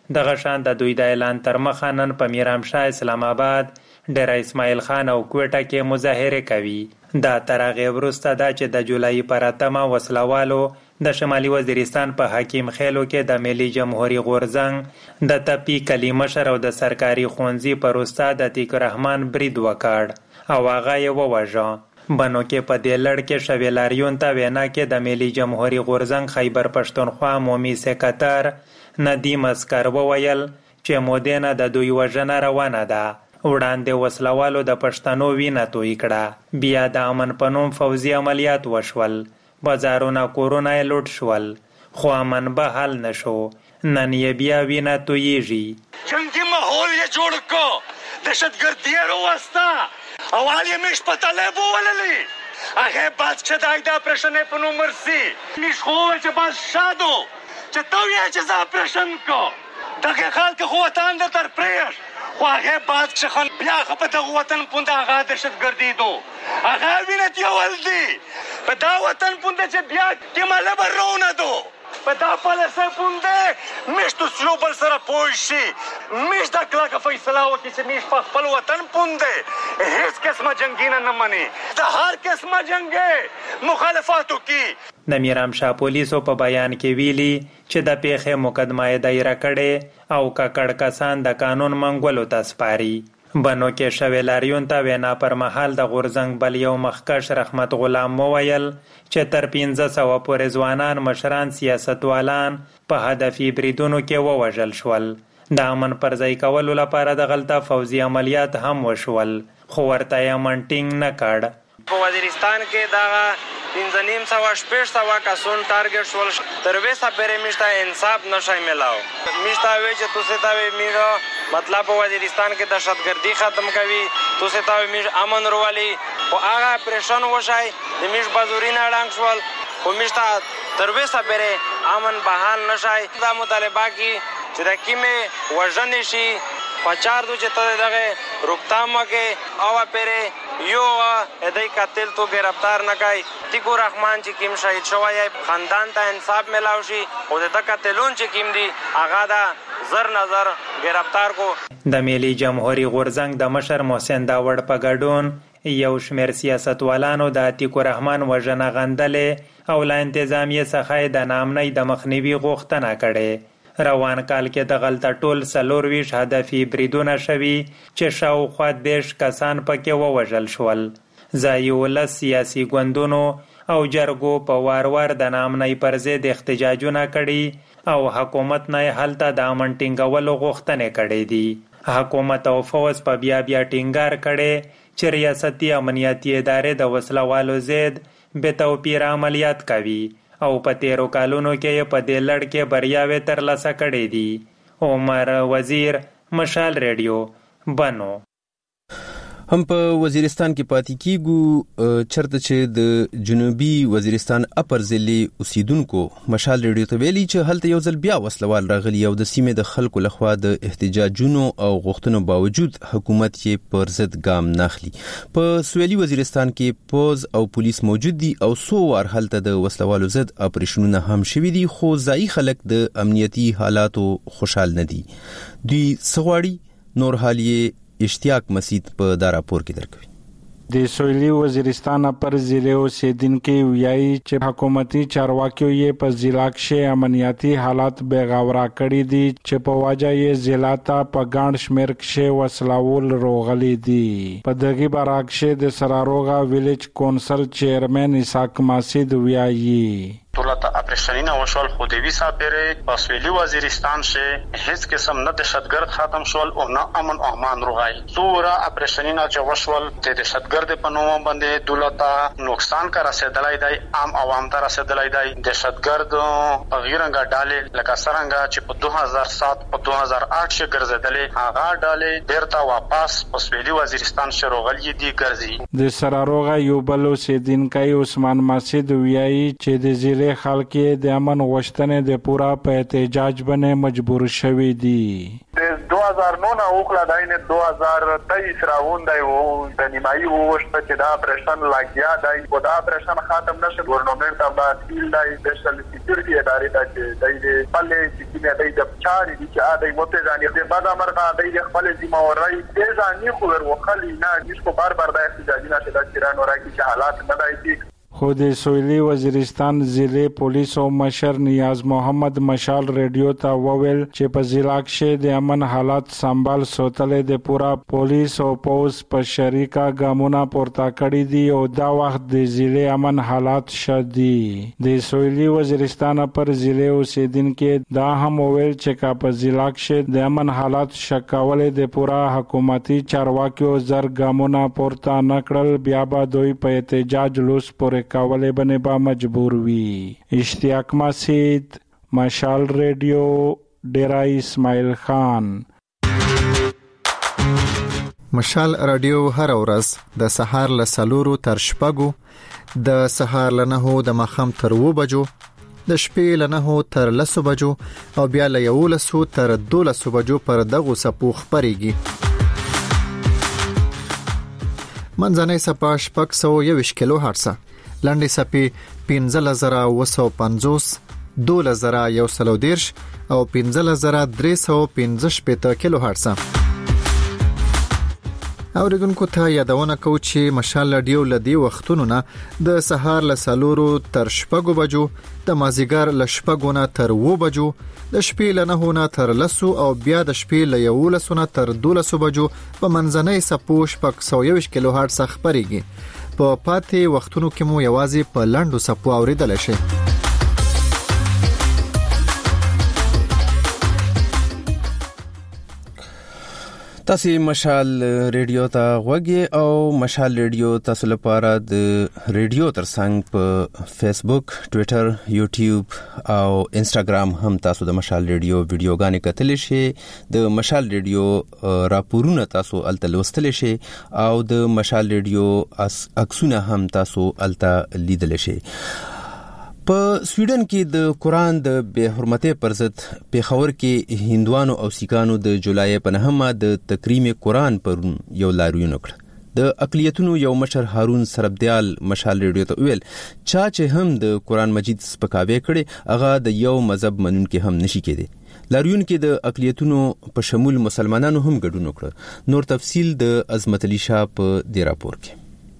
دغه شان د دوی د اعلان تر مخه نن په میرامشاه، اسلام آباد، ډیره اسماعیل خان او کوټه کې مظاهره کوي. دا تر هغې وروسته ده چې د جولای پر 8 وسلوالو د شمالي وزیرستان په حکیم خیلو کې د ملي جمهوریت غورځنګ د تپی کلی مشر او د سرکاري ښوونځي پر استاد عتیق الرحمن برید وکړ او هغه یې ووژه. بنو کې په دې لړ کې شویلاریون ته وینا کې د ملي جمهوریت غورځنګ خیبر پښتونخوا عمومي سکرتر ندیم اسکر وویل چې مودې نه د دوی وژنه روانه ده. وړاندې وسلوالو د پښتنو وینه توی کړه. بیا د امن په نوم فوزي عملیات وشول. بازارونه کورونه یې لوټ شول، خو امن به حل نشو. نن یې بیا وینه تویېږي. جنګي ماحول یې جوړ کو، دهشتګردي یې راوسته او حال یې میش په طالب ووللې. هغې باز چې د ایدا اپریشن یې په نوم ورسي میش خو وویل چې باز شادو چې ته ویې چې زه اپریشن کو. دغې خال کې خو وطن درته پرېږد، خو هغې باز کښخن بیا خو په دغه وطن پونده هغه دهشتګردي دو، هغه وینه تیول دي. په دا وطن پونده چې بیا کماله به رونه دو، په دا پالیسۍ پونده میشتو سیو بل سره پوه شي، میش دا کلکه فیصله وکړي چې میش په خپل وطن پونده هیڅ قسمه جنګینه نه مني، د هر قسمه جنګې مخالفات وکړي. د میرامشاه پولیسو په بیان کې ویلي چې د پیښې مقدمه یې دایره کړې او ککړ کسان د قانون منګولو ته سپاري. بنو کې شویلاریون ته وینا پر مهال د غورځنګ بل یو مخکش رحمت غلام وویل چې تر 1500 پورې ځوانان، مشران، سیاستوالان په هدفي بریدونو کې ووژل شول. د امن پر ځای کولو لپاره د غلطه فوزي عملیات هم وشول، خو ورته یې امن ټینګ نه کړ. په وزیرستان کې دغه 1500 کسان ټارګټ شول. تر وسه پرې میشته انصاف نشي ملاو. میشته وی چې تاسو ته میرا مطلب وزیرستان کې دهشتګردي ختم کوي، تاسو ته میش امن وروالي او هغه اپریشن وشای د میش بازورینه ډنګ شول، او میشته تر وسه پرې امن بحال نشي. دا مطالبه کی چې د کیمه وژنې شي پچار دو چې ته دغه روکتام کې او پرې یو دای قاتل تو گرفتار نکای. تیکو رحمان چې کیم شهید شوی خاندان ته انصاف ملاو شي او د قاتلون چې کیم دی هغه دا زر نظر گرفتار کو. د ملي جمهوریت غورځنګ د مشر محسن داوړ په ګډون یو شمېر سیاستوالانو د عتیق الرحمن وژنه غندلې او له انتظامیې څخه د ناامنۍ د مخنیوي غوښتنه کړې. روان کال کې د غلطه ټول 24 هدفي بریدونه شوي چې شاوخوا 10 کسان پکې ووژل شول. ځایي ولس، سیاسي ګوندونو او جرګو په وار د ناامنۍ پر ضد احتجاجونه کړي او حکومت نه هلته د امن ټینګولو غوښتنې کړې دي. حکومت او فوج په بیا ټینګار کړي چې ریاستي امنیتي ادارې د وسلوالو ضد بې توپیره عملیات کوي او په تیرو کالونو کې په دې لړ کې بریاوې ترلاسه کړې دي. عمر وزیر، مشال ریډیو، بنو. هم په وزیرستان کې پاتې کیږو چرته چې د جنوبي وزیرستان اپر ضلع اوسیدونکو مشال ریډیو ته ویلي چې هلته یو ځل بیا وسلوال راغلي او د سیمې د خلکو لخوا د احتجاجونو او غوښتنو باوجود حکومت یې پر ضد ګام نه اخلي. په سویلي وزیرستان کې پوز او پولیس موجود دي او څو وار هلته د وسلوالو ضد اپریشنونه هم شوي دي، خو ځایي خلک د امنیتي حالاتو خوشحال نه دي. دوی څه نور حال یې اشتیاق مسید په دا راپور کې درکوي. د سویلي وزیرستان پر ضلع اوسیدونکو ویایي چې حکومتي چارواکیو یې په ضلع کې امنیتي حالات بیغورا کړي دي چې په وجه یې ضلع ته په ګڼ شمېر کې وسلوال روغلي دي. په دغه برعکس د سراروغا ویلیج کونسل چیرمن اسحاق مسید ویایي دولت اپریشنینا وشول خودوی ساپره په سویلي وزیرستان شه هیڅ قسم نه دهشتګرد ختم شول او نه امن او امان روغای. سورا اپریشنینا چې وشول د دهشتګرد په نوم باندې دولت نقصان کا رسیدلای دی، عام عوام ته رسیدلای دی. دهشتګرد په غیرنګا ډالې لکه سرنګا چې په 2007 په 2008 کې ګرځیدلې هغه ډالې بیرته واپس په سویلي وزیرستان شه روغلي دي ګرځي. د سراروغا یو بل اوسیدونکی عثمان مسید ویایي چې د ضلع خلک د امن غوښتنې د پورا په احتجاج باندې مجبور شوي دي. د 2009 نه وکړه داینه 2023 راوندای وو د نیمایي وشته چې دا اپریشن لاګیا دی او دا اپریشن ختم نشي ګورنمنت ته باندې لای سپیشل سکیورټي ادارې ته چې دای په چې کینه دای د چاري دي چې دای موته ځانې د بعد امرغه دای خپل ذمہ واري دې ځانې خو ورخلي نه هیڅ کو بار د احتجاجي نه د ایران ورای چې حالات نه دی خود سویلی وزیرستان ضلع پولیس او مشر نیاز محمد مشال ریډیو ته وویل چې په ضلع کې د امن حالات سنبال ساتلې د پورا پولیس او پوز په شریکا ګامونه پورته کړی دي او دا وخت د ضلع امن حالات شدي د سویلی وزیرستان پر ضلع اوسیدونکو دا هم وویل چې کا په ضلع کې د امن حالات شکاولې د پورا حکومتي چارواکیو زر ګامونه پورته نکړل بیا به دوی په احتجاج لوس پورې کاوله بنه با مجبور وی اشتیاق مسید مشال ریډیو ډیرا اسماعیل خان مشال رادیو هر ورځ د سهار له 4 تر شپږو د سهار له 9 د مخام تر 2 بجو د شپې له 9 تر 10 بجو او بیا له 11 تر 12 بجو پر دغه سپو خبريږي منځنۍ سپا 621 کیلو هرتز لنډي سپي 15950 2110 او 15315 کیلو هرتز اوریدونکو ته یادونه کوم چې مشال رادیو لدی وختونو نه د سهار له 4 تر 6 بجو د مازیګر له 6 نه تر 2 بجو د شپې له 9 نه تر 10 او بیا د شپې له 11 نه تر 12 بجو په منځنۍ سپوش 521 کیلو هرتز خبريږي په پاتې وختونو کې مو یوازې په لاندو سپو اوریدل شي تاسو مشال ریډیو ته غوږی او مشال ریډیو تاسو لپاره د ریډیو ترڅنګ په فیسبوک، ټوئیټر، یوټیوب او انستګرام هم تاسو د مشال ریډیو ویډیوګانې کتلی شئ. د مشال ریډیو راپورونه تاسو الته لوستلی شئ او د مشال ریډیو عکسونه هم تاسو الته لیدلی شئ. په سویډن کې د قرآن د بے حرمتۍ پر ضد پیښور کې هندوانو او سیکانو د جولای په 9 د تکریم قرآن پر یو لاریون وکړ. د اقلیتونو یو مشر هارون سربدیال مشال ریډیو ته ویل چې هم د قرآن مجید سپکاوی کړي هغه د یو مذهب منونکي هم نشي کېدی. لاریون کې د اقلیتونو په شمول مسلمانانو هم ګډون وکړ. نور تفصیل د عظمت علي شاه په دې راپور کې.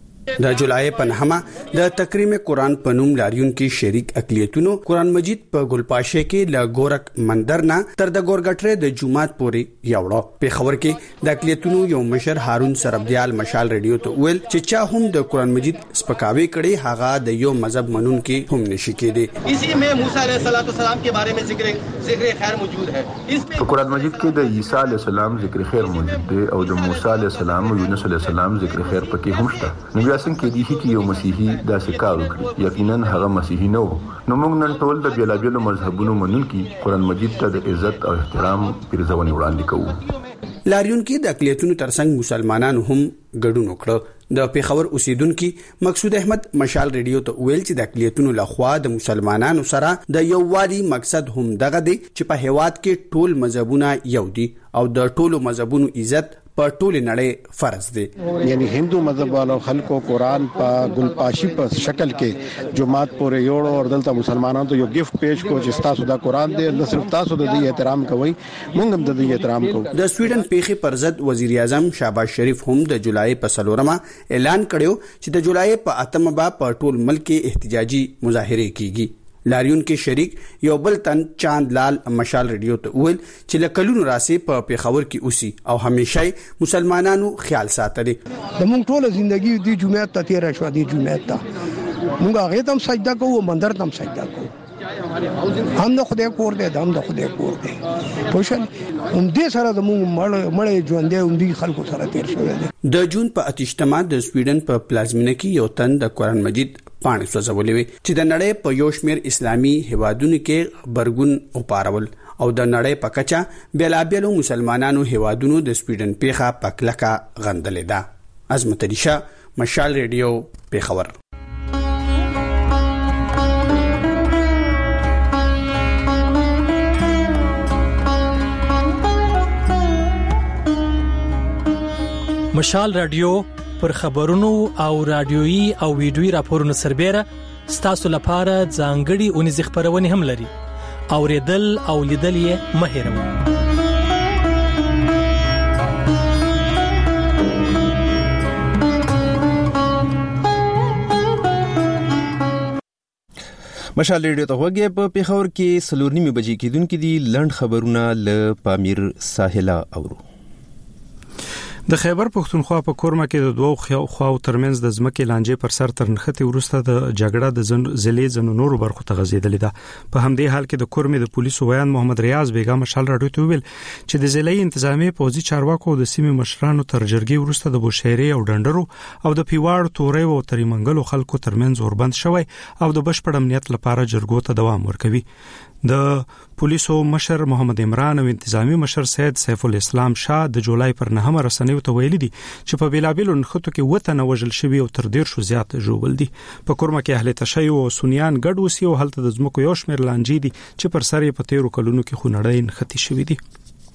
د جولای په 9 د تکریم قرآن په نوم لاریون کې شریک اقلیتونو قرآن مجید په ګلپاشه کې ل ګورک مندر نه تر د ګورګټره د جمعات پورې یوړو. په خبر کې د اقلیتونو یو مشر هارون سربدیال مشال ریډیو ته ویل چې چا هم د قرآن مجید سپکاوی کړي هغه د یو مذهب منونکي هم نشي کېدی. اسی میں موسی علیہ السلام کے بارے میں ذکر خیر موجود ہے. په قرآن مجید کې د عیسی علیہ السلام ذکر خیر موجود دی او د موسی علیہ السلام او یونس علیہ السلام ذکر خیر پکې هم شته. څنګه کې دي چې یو مسیحي داسې کار وکړي یقینا هغه مسیحي نه و. نو موږ نن ټول د بیلابیلو مذهبونو منونکي قرآن مجید ته د عزت او احترام پیرزونې وړاندې کوو. لاریون کې د اقلیتونو ترڅنګ مسلمانانو هم ګډون وکړ. د پیښور اوسیدونکو مقصود احمد مشال ریډیو ته ویل چې د اقلیتونو لخوا د مسلمانانو سره د یو وادي مقصد هم دغه دی چې په هیواد کې ټول مذهبونه یو دي او د ټولو مذهبونو عزت په ټول نړۍ فرض دی. یعنی هندو مذهب والو خلکو قرآن په ګلپاشي په شکل کې جمعات پورې یوړو او دلته مسلمانانو ته یو گیفت پیش کو چې تاسو دا قرآن دی نه صرف تاسو د دې احترام کوئ موږ هم د دې احترام کوو. د سویډن پیښې پر ضد وزیر اعظم شهباز شریف هم د جولای په 4 اعلان کړو چې د جولای په 8 په ټول ملک کې احتجاجي مظاهره کیږي. لاریون کې شریک یو بل تن چاند لال مشال ریډیو ته ویل چې لکلون راسي په پیښور کې اوسي او همیشه مسلمانانو خیال ساتي. د مونږ ټول ژوندۍ د جمعه ته تیر شو د جمعه ته مونږ هغه تم سجده کوو مندر تم سجده کوو. هم د خدای کور دی هم د خدای کور دی. پوښتنه هم دې سره د مونږ مړ ژوندۍ هم دي خلکو سره تیر شوی دی. د جون په 28 د سویډن په پلازمینه کې یو تن د قرآن مجید پاڼې سوځولې وي چې د نړۍ په یو شمېر اسلامي هیوادونو کې برګون او پارول او د نړۍ په کچه بیلابیلو مسلمانانو هیوادونو د سویډن پیښه پکلکا غندلې ده. عظمت علي شاه مشال ریډیو پیښور. مشال رادیو پر خبرونو او رادیويي او ویډیويي راپورونو سربېره ستاسو لپاره ځانګړي اونیز خبرونه هم لري. اوریدل او لیدل یې مه هېروئ. مشال ریډیو ته وګورئ. په پیښور کې 4:30 بجې کېدونکې دي لند خبرونه ل پامیر ساحله اورو. د خیبر پښتونخوا په کورما کې د دوه خواو ترمنځ د ځمکې لانجې پر سر تر نښتې وروسته د جګړه د ضلع زنو نورو برخو ته غځېدلې ده. په همدې حال کې د کورمې د پولیسو ویان محمد ریاض بیگا مشال راډیو ته ویل چې د ضلعي انتظامی پوځي چارواکو د سیمې مشرانو تر جرګې وروسته د بوشهري او ډنډرو او د پیواړ تورې او تریمنګلو خلکو ترمنځ اوربند شوی او د بشپړ امنیت لپاره جرګو ته دوام ورکوي. د پولیسو مشر محمد عمران او انتظامی مشر سید سیف الاسلام شاه د جولای پر 9 رسنیو ته ویلي دي چې په بیلابیلو نخټو کې وته نه وژل شوی او تر ډیر شو زیات ژوبل دي. په کورما کې اهل تشیع او سنیان ګډ وسی او هلته د ځمکو یو شمېر لانجې دي چې پر سر یې په 13 کلونو کې خونړی نختی شوی دي.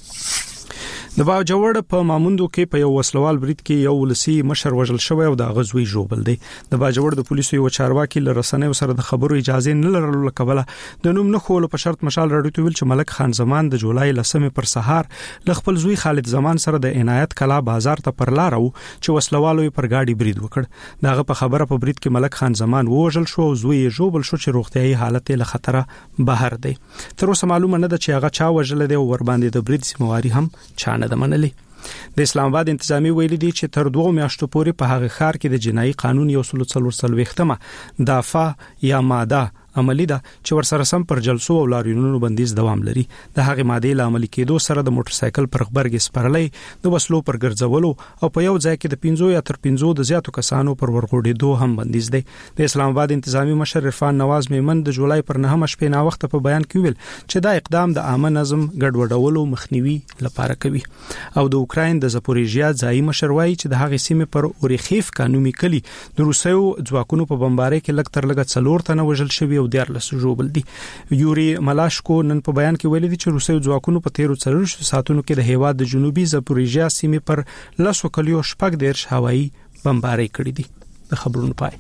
د باجوړ په ماموندو کې په یو وسلوال برید کې یو ولسی مشر وژل شوی او د غزوی ژوبل دی. د باجوړ د پولیسو یو چارواکي له رسنیو سره د خبرو اجازه نه لرلو کبله د نوم نه خول په شرط مشال راډیو ته ویل چې ملک خان زمان د جولای لسمه پر سهار ل خپل زوی خالد زمان سره د عنایت کلا بازار ته پر لار او چې وسلوالو پر گاډي برید وکړ. داغه په خبره په برید کې ملک خان زمان وژل شو او زوی ژوبل شو چې روغتيایي حالت له خطره بهر دی. تر اوسه معلومه نه ده چې هغه چا وژل دی او ور باندې د برید سیمواري هم چانه د منلي. د اسلام آباد انتظامی ویلي دي چې تر 2 میاشتو پورې په هغه ښار کې د جنایي قانون یو 340 دافع یا ماده عملی ده چې ورسره سم پر جلسو او لاریونونو بندیز دوام لري. د هغه ماده له عملي کېدو سره د موټر سایکل پر خبرګ سپرلې د وسلو پر ګرځولو او په یو ځای کې د 15 یا تر 15 د زیاتو کسانو پر ورغړېدو هم بندیز دی. د اسلام آباد انتظامی مشر عرفان نواز میمن د جولای پر 9 شپې نا وخت په بیان کې ویل چې دا اقدام د عامه نظم ګډوډولو مخنیوي لپاره کوي. او د اوکراین د زاپوریژیا ځایي مشر وایي چې د هغه سیمې پر اورخیف قانوني کلی د روسیو ځواکونو په بمبارۍ کې لږ تر لږه 4 تنه وژل شوی او 14 ژوبل دي. یوري ملاشکو نن په بیان کې ویلي دي چې روسیو ځواکونو په 13 ساعتونو کې د هیواد د جنوبي زاپوریژیا سیمې پر لاسو کلیو شپږ ډیر هوایي بمبارۍ کړې دي. د خبرونو پای.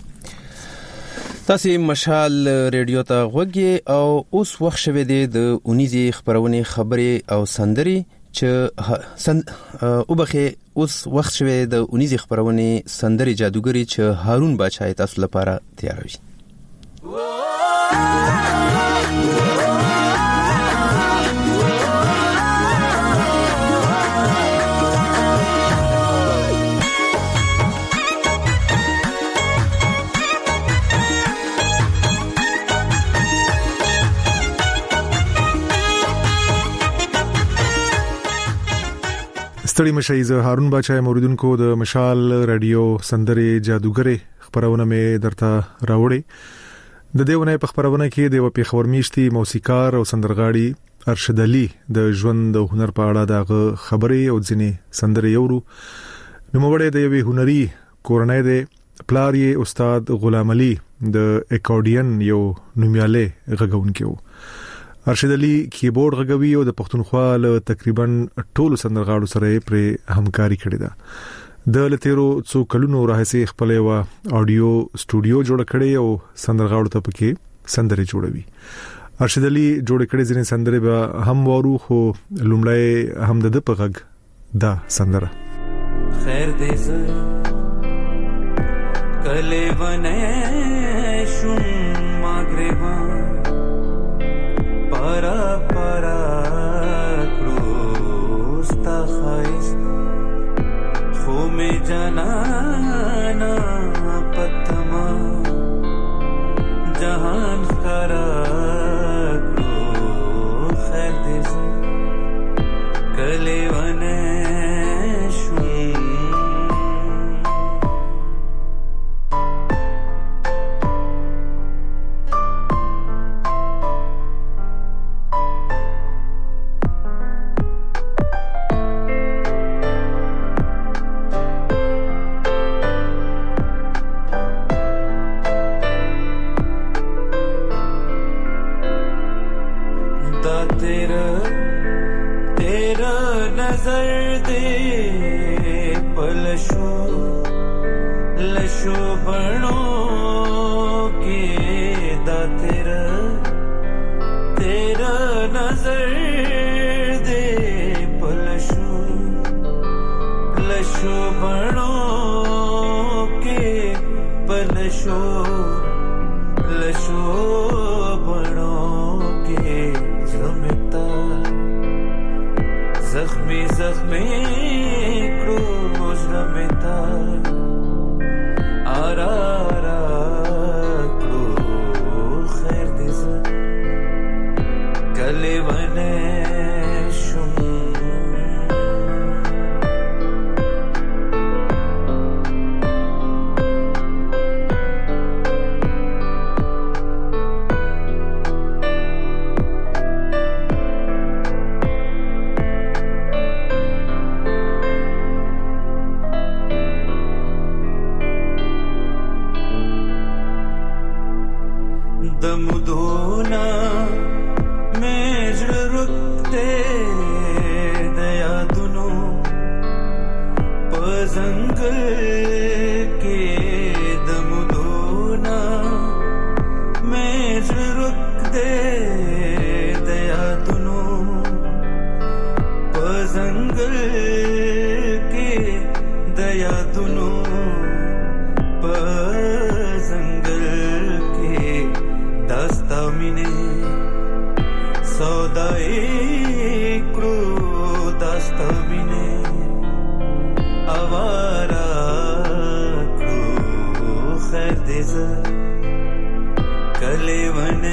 تاسو مشال ریډیو ته غوږی او اوس وخت شوه د اونیزي خبرونه خبري او سندري چې وبخه اوس وخت شوه د اونیزي خبرونه سندري جادوګری چې هارون بادشاہ تاسو لپاره تیاروي. ستړي مشي زه هارون بادشاہ موریدونکو د مشال رادیو سندري جادوګری خبرونه مې درته راوړي. د دیونه په خبرونه کې د وپی خبرمیشتي موسیقار او سندرغاړي ارشد علي د ژوند او هنر په اړه د خبري او ځینې سندري یورو. نو موږ د یوې هنري کورنۍ د پلاری استاد غلام علي د اکورډین یو نومیاله غږونکو. ارشد علي کیبورډ غږوي او د پښتونخوا له تقریبا ټولو سندرغاړو سره پر همکاري کړې ده. د لتیرو څو کلونو راهسي خپل یو اډیو سټوډیو جوړ کړی او سندرغاړو ته پکې سندري جوړوي. ارشد علي جوړ کړی ځینې سندري به هم وورو خو لومړی هم د پغږ دا سندره خیر دې ز کله ونه شوم ماګریوا para کروستا خایست خو می جانانا پتما جهان خرا کرو خیر دیز کلی ونه पलशो लशो बनो के दा तेरा नजर दे पलशो लशो बनो के पलशो लशो बनो के जमता जख्मी जख्मी क्रोज रमता आरा क्रो खैर दिस कले बने दमुदोना मेज रुकते दया दुनो पजंगल के दमुदोना मेज रुकते दया दुनो पजंगल के दया दुनो दास्तामिने सौदाए क्रो दास्तामिने आवारा क्रो खैर देज कले वने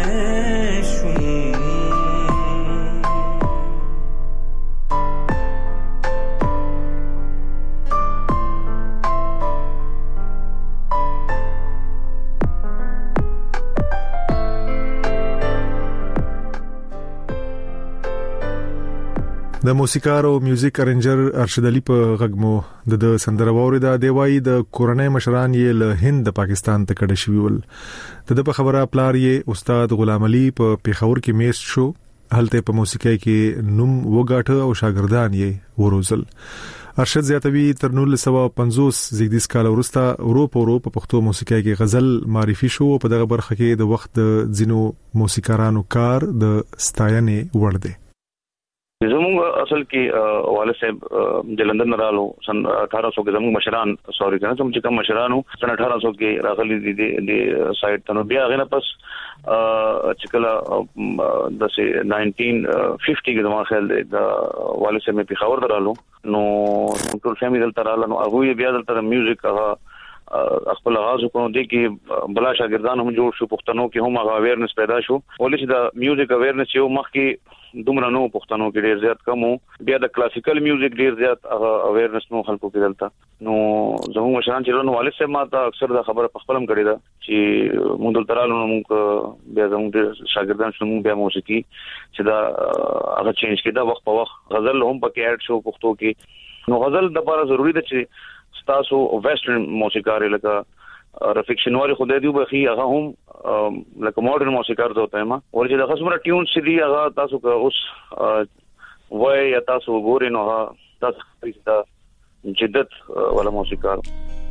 د موسیقار او میوزیک ارنجر ارشد علي په غږمو د سندرواوري د دیوای د کورنۍ مشران یې له هند پاکستان ته کډه شوی ول د په خبره پلار یې استاد غلام علي په پیښور کې میست شو هلته په موسیقۍ کې نوم وګاټه او شاګردان یې وروزل ارشد زیاتوي تر 1950 زیږدیز کال وروسته اروپا په پښتو موسیقۍ کې غزل معرفي شو په دغه برخه کې د وخت د ځینو موسیقارانو کار د ستاینې وړ دی زموږ اصل کې والد صاحب د لندن رالو سن 1800 کې زموږ مشران سوري کنه چې کوم مشرانو سن 1800 کې راغلي دي د سایت ته نو بیا غنه پس چې کله د 1950 کې زموږ خیال د والد صاحب په خبر درالو نو ټول فیملی دلته رالو نو هغه بیا دلته میوزیک هغه خپل آغاز کوو دي کې بلا شاګردان هم جوړ شو پښتنو کې هم هغه اویرنس پیدا شو ولې چې د میوزیک اویرنس یو مخ کې دومره نو پښتنو کې ډیر زیات کم بیا د کلاسیکل میوزیک ډیر زیات اویرنس نو خلکو کې دلته نو زموږ مشران چې نو والد صاحب ماته اکثر دا خبره په خپلم کړې ده چې موږ دلته رالو موږ بیا زموږ شاګردان شنو بیا موسیقي چې دا هغه چینج کړه وخت په وخت غزل هم پکې اډ شو پښتو کې نو غزل د لپاره ضروری ده چې تاسو ویسټرن موسیقار لکه رفیق شنواری خدای دی بخي هغه هم لکه ماډرن موسیقار ته وته ما ورته د خصمره ټیون سي دی هغه تاسو که اوس وای یا تاسو ګورئ نو تاسو د جدت ولا موسیقار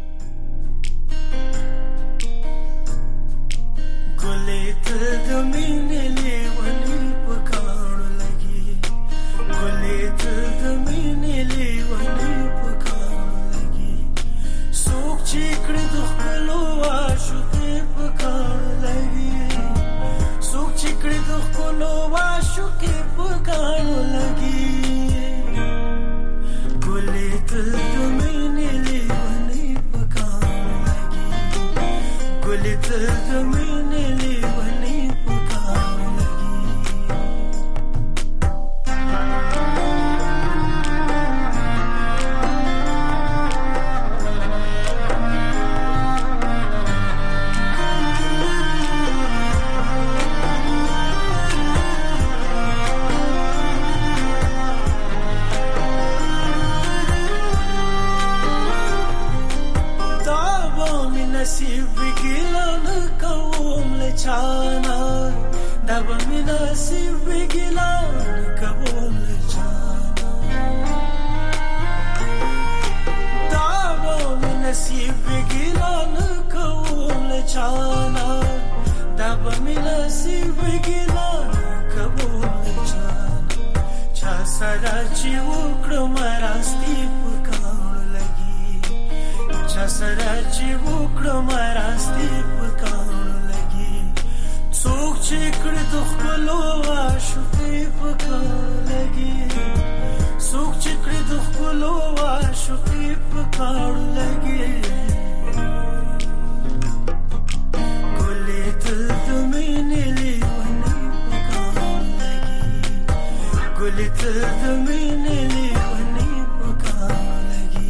ګلې ته د مینې لیونی پکاړو لګي ګلې ته د مینې لیونی چیکړه د خپلو عاشقې په کار لګي څوک چیکړه د خپلو عاشقې په کار لګي ګلې ته د مینې لیونی په کار لګي ګلې ته د مینې لیونی په کار لګي نصیب ګلان کوم لچانا دا به نصیب ګلان کوم لچانا چانا دب می نصیب ګلا قبول چانا چا سره چې وکړم راستی پکاو لګي چا سره چې وکړم راستی پکاو لګي څوک چې کړ د خپل عاشقې پکاو لګي څوک چې کړ د خپل عاشقې پکاو لګي ته د مینې لیونی پکار لګي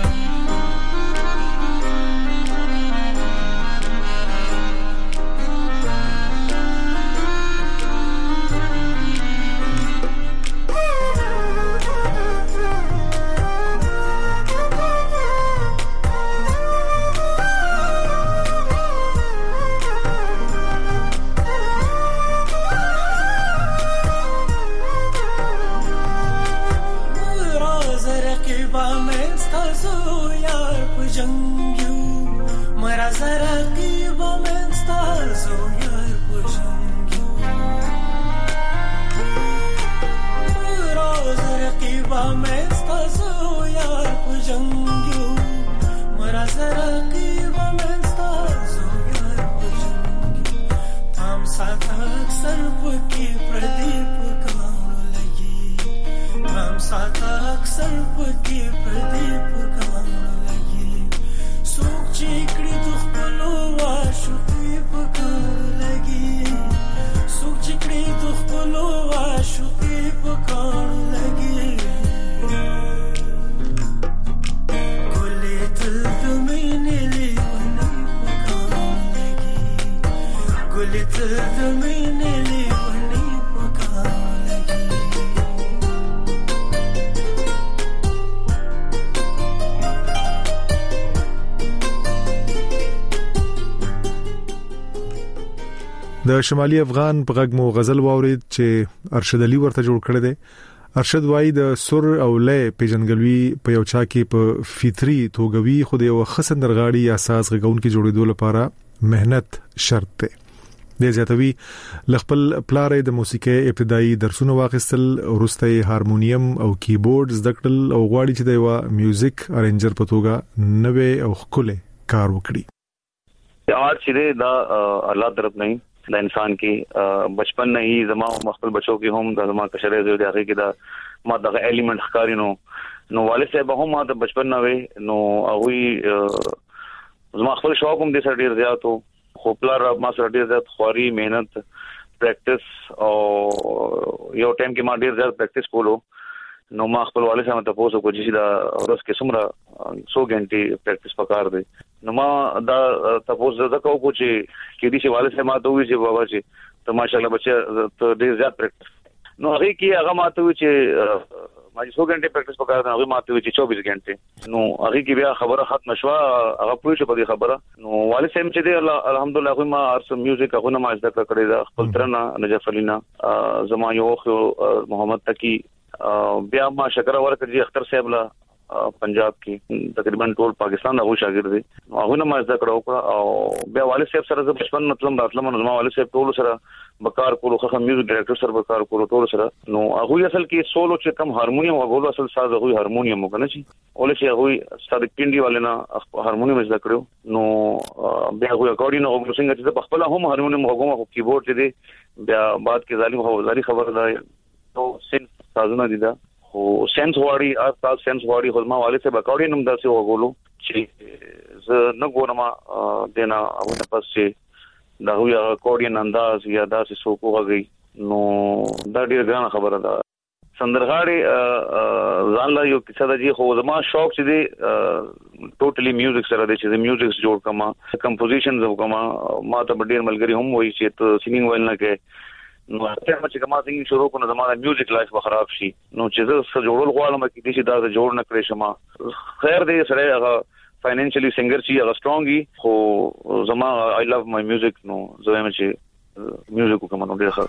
د شمالي افغان په غږ مو غزل واورید چې ارشد علي ورته جوړ کړی دی. ارشد وای د سر او لې پیژنګلوي په یو چا کې په فطري توګوي خو د یو خسندرغاړي یا ساز غږون کې جوړېدو لپاره مهنت شرط دی. د زیاتوي لخپل پلارې د موسیقي ابتدایي درسونه واخیستل، ورسته هارمونیم او کیبورډ زده کړل او غواړي چې د یو میوزیک ارنجر په توګه نوې او خپل کار وکړي. آرت چې دا الله طرف نه د انسان کې بچپن نه هی زما مخبل بچو کې هم د زما کشرې زوی دغه کې دا ما دغه الیمنت ښکاری نو والد صاحب هم ما د بچپن نه وي نو هغه زما خپل شوق هم د سر ډیر زیاتو خو پلار ما سره ډیر زیات خوري مهنت پریکټس او یو ټایم کې ما ډیر زیات پریکټس کولو نو ما خپل والد صاحب ته پوسو کو چې دا ورځ کې څومره 100 غنټې پریکټس پکار دی نو ما دا تاسو زده کوو چې کې دي چې والد صاحب ما ته وی چې بابا چې ته ماشاءالله بچا ته ډیر زیات پریکټس نو هغه کې هغه ما ته وی چې ما 100 غنټې پریکټس پکار دی هغه ما ته وی چې 24 غنټې نو هغه کې بیا خبره ختم شوه هغه پوه شو په دې خبره نو والد صاحب چې دی الحمدلله هغه ما ارس میوزیک هغه ما زده کړی دا خپل ترنه نجف علینا زما یو محمد تقی بیا ما شکر ورکړي اختر صاحب لا پنجاب کې تقریبا ټول پاکستان هغه شاګرد دي هغه نه ما زده کړو او بیا والد صاحب سره بچپن مطلب راتلم نو ما والد صاحب ټول سره بکار کولو خو میوزیک ډایرکټر سره بکار کولو ټول سره نو هغه اصل کې سولو چې کم هارمونیم او غول اصل ساز هغه هارمونیم وکنه چې اول شي هغه صادق پینډي والے نه هارمونیم زده کړو نو بیا هغه اکورډین او څنګه چې په خپل هم هارمونیم هغه کیبورډ چې دی بیا بعد کې ظالم خبر ده تو سین سازونه دي دا خو سنس واړی تاسو سنس واړی خو ما والد صاحب اکورډین هم داسې وغولو چې زه نه ګورم دینا او نه پسې دا هو یا اکورډین انداز یا داسې سوکو غږی نو دا ډیر ګرانه خبره ده سندرغاړي ځان لا یو کیسه ده خو زما شوق چې دی ټوټلی میوزیک سره دی چې میوزیک جوړ کما کمپوزیشنز وکما ما ته ډیر ملګری هم وایي چې ته سینګ ویل نه کې نو هغه چې کما سینګ شروع کړو زموږ میوزیک لایف به خراب شي نو چې زه جوړول غواړم چې دې دا جوړ نه کړې شم خیر دې سره هغه فاینانشلی سنگر شي هغه سترونګي خو زما آی لوف مای میوزیک نو زه هم چې میوزیک کوم نو ډیر ښه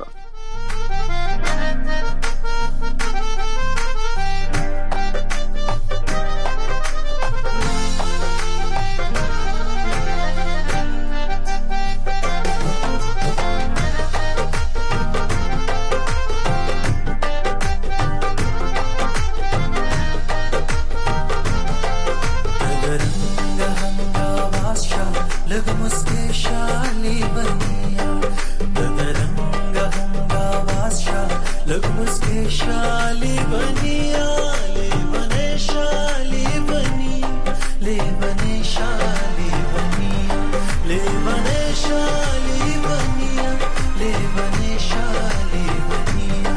شالي بنيا تدرنگ هنگا واسشا لگ مسکے شالي بنيا لیبنے شالي بنيا لیبنے شالي بنيا لیبنے شالي بنيا لیبنے شالي بنيا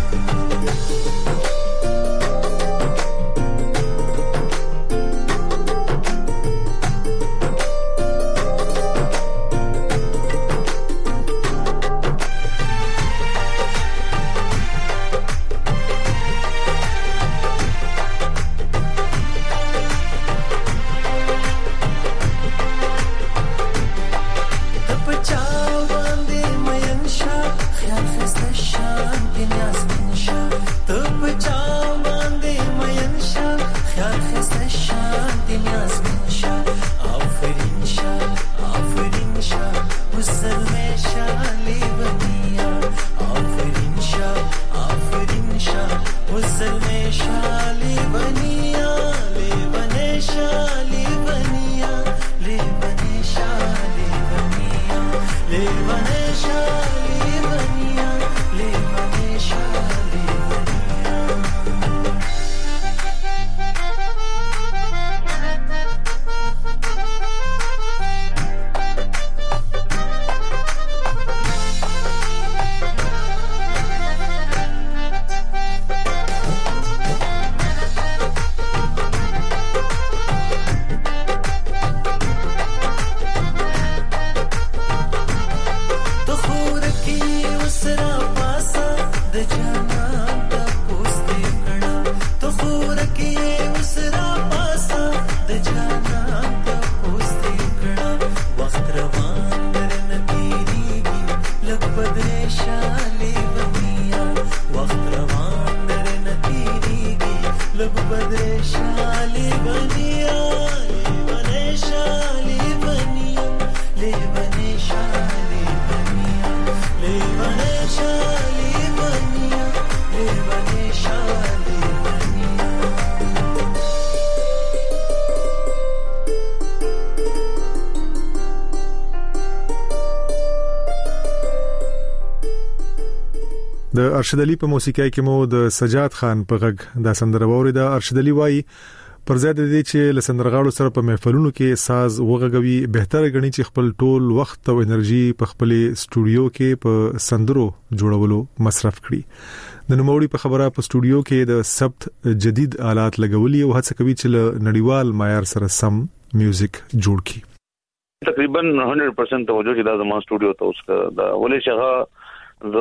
د ارشد علي په موسیقۍ کې مو د سجاد خان په غږ د سندره ووري د ارشد علي وای پر ځای د دې چې لسندرغاړو سره په محفلونو کې ساز وغږوي بهتره غني چې خپل ټول وخت او انرژي په خپل سټوډیو کې په سندرو جوړولو مصرف کړي د نوموړي په خبره په سټوډیو کې د ثبت جدید آلات لګولي او هڅه کوي چې نړیوال معیار سره سم میوزیک جوړ کړي تقریبا 100% توجه چې دا زموږ سټوډیو ته اوس دا ولې شغه زه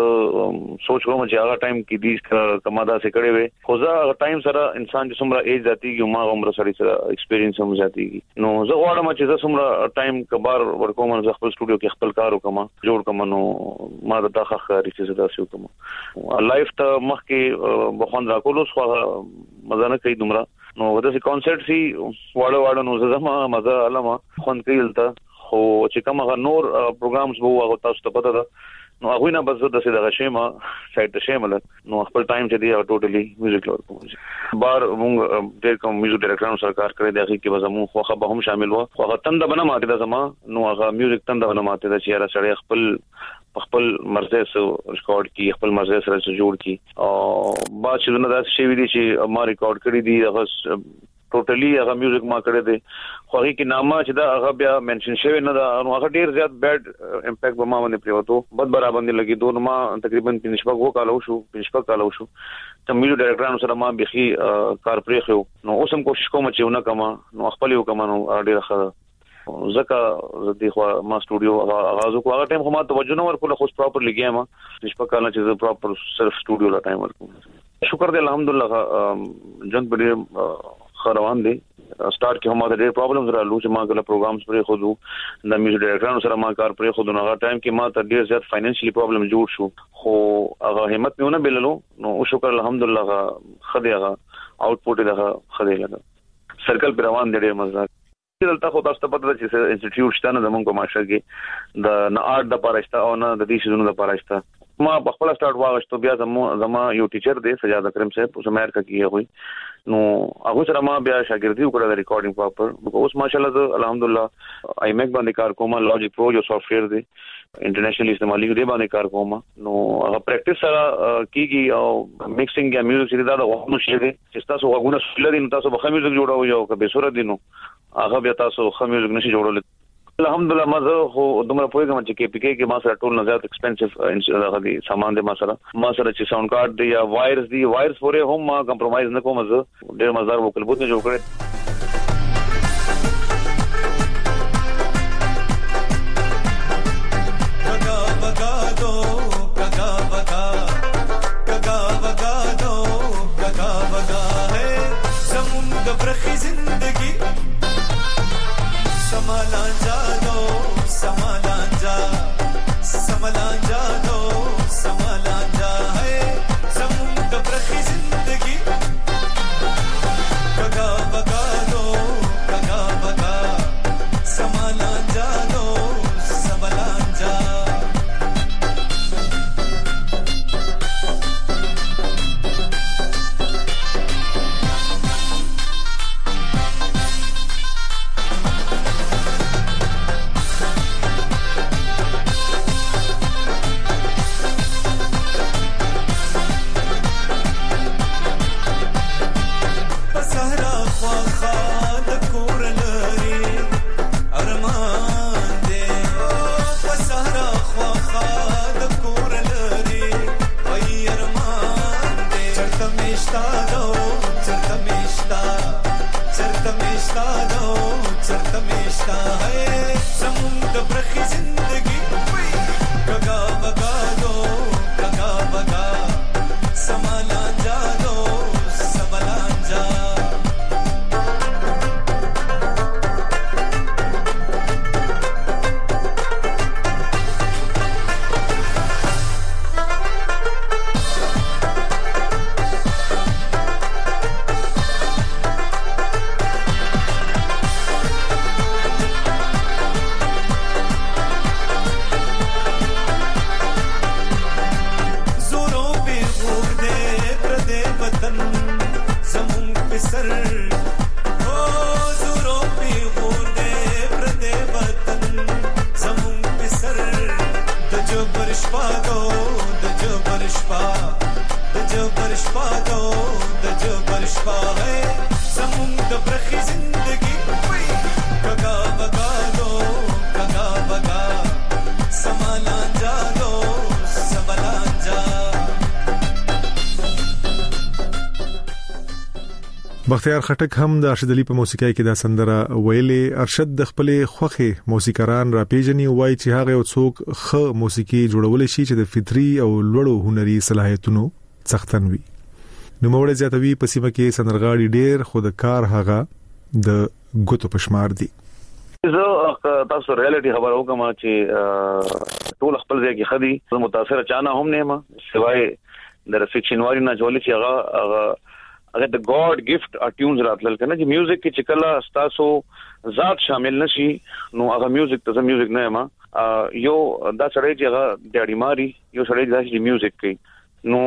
سوچ کوم چې هغه ټایم کې دې کمادا سره کړي وي خو زه هغه ټایم سره انسان چې څومره ایج ذاتي ما عمر سره ایکسپیرینس هم ذاتي نو زه غواړم چې زه څومره ټایم کبار ورکوم زه خپل سټوډیو کې خپل کار وکم جوړ کوم نو ما د تاخه خاري چې زه تاسو کوم لایف ته مخکې بخوند راکولو خو مزه نه کوي دومره نو وداسې کانسرت سي واړه نو زما مزه علامه خوند کېلته خو چې کومه نور پروګرامز وو هغه تاسو ته پته ده نو هغه نه بس د څه دغه شیمه سایت شیمه نو خپل ټایم چې دی ټوټلی میوزیک لور کوم بار موږ د کوم میوزیک ډایرکټر سره کار کړی دی کې به زمو خو به هم شامل وو خو تند بنه ماته د زما نو هغه میوزیک تند بنه ماته د چیرې سره خپل مرزه سره ریکارډ کی خپل مرزه سره جوړ کی او با چې نه دا شی وی دي چې ما ریکارډ کړی دی هغه ټوټلی هغه میوزیک ما کړی دی خو هغه کې نامه چې دا هغه بیا منشن شوی نه دا هغه ډیر زیات بیډ امپیکټ به ما باندې پریوتو بد برابر باندې لګي دوه ما تقریبا 5 کالو شو ته میوزیک ډایرکټر سره ما بيخي کار پرې خو نو اوس هم کوشش کوم چې ونه کما نو خپل یو کما نو ډیر ښه زکه زدي خو ما سټوډیو اغاز کو هغه ټایم خو ما توجه نه ورکول خو پراپر لګیا ما 5 کال چې پراپر صرف سټوډیو لا ټایم ورکوم شکر دې الحمدلله جن په روان دي سٹارټ کې هم د پرابلمز رالو چې ما غل پروګرامز پرې خو د میوزیک ډایرکټرانو سره ما کار پرې خو نو هغه ټایم کې ما ته ډیر زیات فاینانشلی پرابلم جوړ شو خو هغه همت میونه بللو نو شکر الحمدلله خدای هغه اوټپوټ دغه خدای لګا سرکل پر روان دي مزه دلته خو تاسو ته پته ده چې انسټیټیوټ شته نه زمونږ په معاشره کې د نه آرټ د پاره شته او نه د دې شنو د پاره شته ما په خپل سٹارټ واغشتو بیا زما یو ټیچر دی سجاد اکرم صاحب اوس امریکا کې وي نو هغه سره ما بیا شاګردي وکړه د ریکارډینګ پاپر اوس ماشاءالله الحمدلله آی میک باندې کار کوم لاجیک پرو جو سافټویر دی انټرنیشنل استعمالي دی باندې کار کوم نو هغه پریکټیس سره کیږي او میکسینګ یا میوزیک چې دا د وخت شي دی چې تاسو وګونه سولر دي تاسو به میوزیک جوړاوي او که به صورت دي نو هغه بیا تاسو میوزیک نشي جوړول الحمدلله مزه خو دومره پوهیږم چې کې پی کې ما سره ټول نه زیات ایکسپنسیو هغه دي سامان دي ما سره چې ساوند کارت دی یا وایرز پورې هم ما کمپرمایز نه کوم زه ډېر مزدار وکړ بوت نه جوړ کړی بختیار خټک هم د ارشد علي په موسیقۍ کې د سندره ویلې ارشد د خپل خوخه موسیقاران را پیژني وای چې هغه څوک خ موسیقي جوړول شي چې د فطري او لوړو هنري صلاحیتونو څښتن وي نو موږ زیاتوي په سیمه کې سندرغاړي ډېر خود کار هغه د ګوتو پشمار دي زه تاسو ریالټي خبر وکم چې ټول خپل ځای کې خدي متاثر چانه هم نه ما سوای د رفیکشن واری نه جوړل چې هغه د ګاډ گیفت اټیونز راتل کنه چې میوزیک کې چې کله تاسو ذات شامل نشي نو هغه میوزیک ته میوزیک نه ما یو دا سړی چې هغه ډاډی ماري یو سړی چې میوزیک کوي نو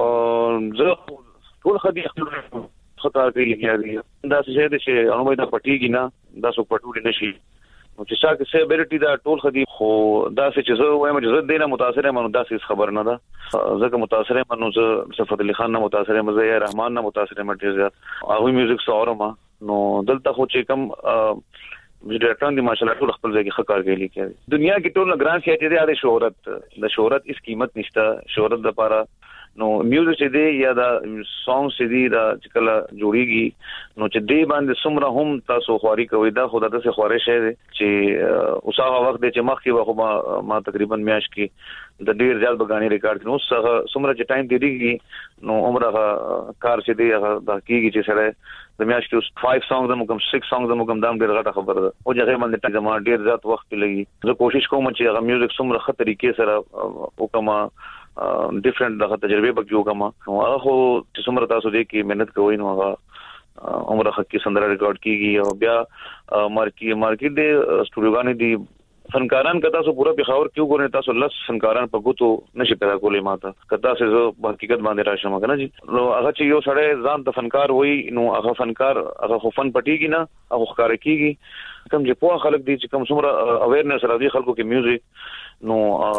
زه ټول خدي خطا کوي لګیاري دا چې انو دا پټیږي نه دا څو پټول نشي نو چې څنګه چې سیبریټي دا ټول خدي خو دا چې زه وایم چې زه دینه متاثر یم نو دا څه خبر نه ده زه متاثر یم نو زه صفت علي خان نه متاثر یم زه رحمان نه متاثر یم ډیر زیات هغه میوزیک سره ما نو دلته خو چې کم ډیرټان دي ماشاءالله ټول خپل ځای کې خکار کوي لیکي دنیا کې ټول ګران شي چې د شهرت اس قیمت نشته شهرت لپاره نو میوزیک چې دی یا دا سانګ چې دی دا چې کله جوړیږي نو چې دی باندې سمره هم تاسو خواري کوي دا خدای ته خواري شه دی چې اوسه وخت دی چې مخکې وخت ما تقریبا میاش کې د ډیر ځل بغانی ریکارډ کړو اوسه سمره چې ټایم دیږي نو عمره کار چې دی هغه د حقیقي چې سره د میاش کې 5 سانګز مو کوم 6 سانګز مو کوم دام ډیر غټه خبره ده او ځکه باندې ټایم ما ډیر ځات وخت لګي زه کوشش کوم چې هغه میوزیک سمره خطر طریقې سره وکما ډیفرنٹ دغه تجربه بګیو کما نو هغه خو چې څومره تاسو دې کې مهنت کوئ نو هغه عمره حق کې سندره ریکارډ کیږي او بیا مارکیټ دې سټوډیوګانې دي فنکاران کتا سو پورا پیښور کې وګورئ تاسو لس فنکاران په ګوتو نشي پیدا کولای ماته کتا سه زه حقیقت باندې راشم کنه جی نو هغه چې یو سړی ځان ته فنکار وای نو هغه فنکار هغه خو فن پټیږي نه هغه ښکار کیږي کوم چې په خلک دي چې کوم څومره اویرنس راځي خلکو کې میوزیک نو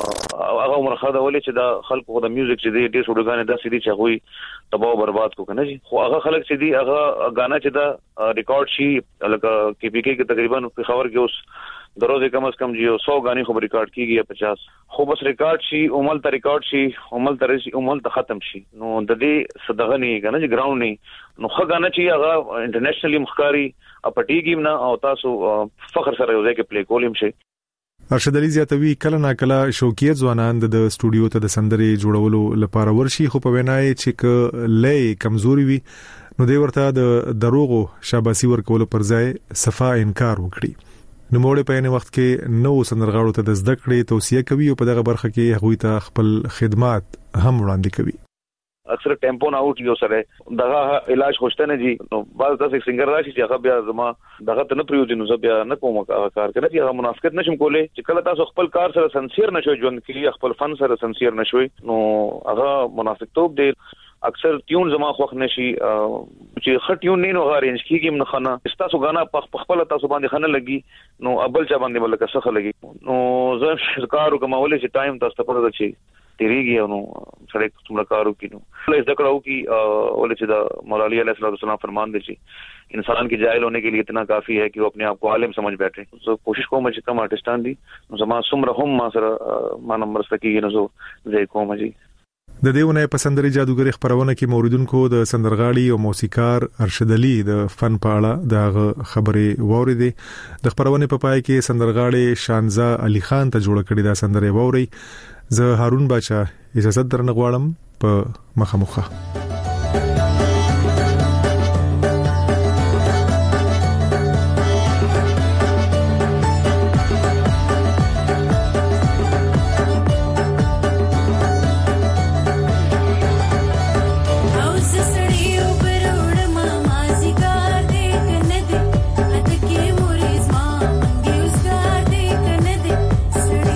هغه مرخه دا ولې چې دا خلکو د میوزیک چې دي ډېر شوډګانې د سړي چې وي تباہ برباد کو کنه جی خو هغه خلک چې دي هغه غانا چې دا ریکارډ شي لکه کې پی کې تقریبا په خبر کې اوس دروازه کم از کم جو 100 غانی خو ریکارډ کیږي یا 50 خو بس ریکارډ شي عمل ته ریکارډ شي عمل ته ختم شي نو د دې صدغه نه کنه چې ګراوند نه نو خو غانا چې هغه انټرنیشنلی مخکاری اپټیږي نه او تاسو فخر سره یو ځای کې پلی کولم شي ارشد علي زیاتوي کله نا کله شوکیت ځوانان د استودیو ته د سندرې جوړولو لپاره ورشي خو په وینای چې ک لې کمزوري وي نو دوی ورته د دروغو شاباسي ورکول پر ځای صفا انکار وکړي نو موږ په یوه وخت کې نو سندرغاړو ته د زده کړې توصیه کوي او په دغه برخه کې هغوی ته خپل خدمات هم وړاندې کوي اکثر ټیمپو نه اوټ یو سره دغه علاج خوشته نه دي نو بعض داسې سنگر راشي چې هغه بیا زما دغه ته نه پریوځي نو زه بیا نه کوم کار کنه چې هغه منافقت نشم کولای چې کله تاسو خپل کار سره سنسیر نشوي ژوند کې خپل فن سره سنسیر نشوي نو هغه منافقتوب دی اکثر ټیون زما خوښ نشي چې خټیون نه نو غارینج کیږي نه خنه تاسو غانا په خپل تاسو باندې خنه لګي نو ابل چا باندې بلکې څه لګي نو زه کار کوم ولې چې ټایم تاسو ته پته چي تیریږي نو سړی څومره کارو کینو له ذکر او کی ولې چې دا مولا علی علیہ السلام فرمان دي چې انسان کی جاہل ہونے کے لیے اتنا کافی ہے کہ وہ اپنے آپ کو عالم سمجھ بیٹھے سو کوشش کوم چې کم آرټستان دي نو زما څومره هم ما سره ما نمبر سکیږي نو زه کوم جی د دیونه په سندري جادوګر خبرونه کې موریدونکو د سندرغاړي او موسیقار ارشد علي د فن په اړه د خبرې ووري د خبرونه په پای کې سندرغاړي شانزا علي خان ته جوړ کړی دا سندره ووري زه هارون بچا اجازه درنغواړم په مخامخه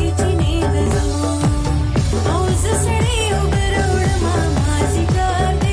Car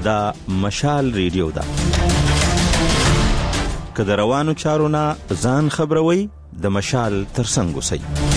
دا مشال ریډیو ده. که د روانو چارو نه ځان خبروي د مشال ترڅنګ اوسئ.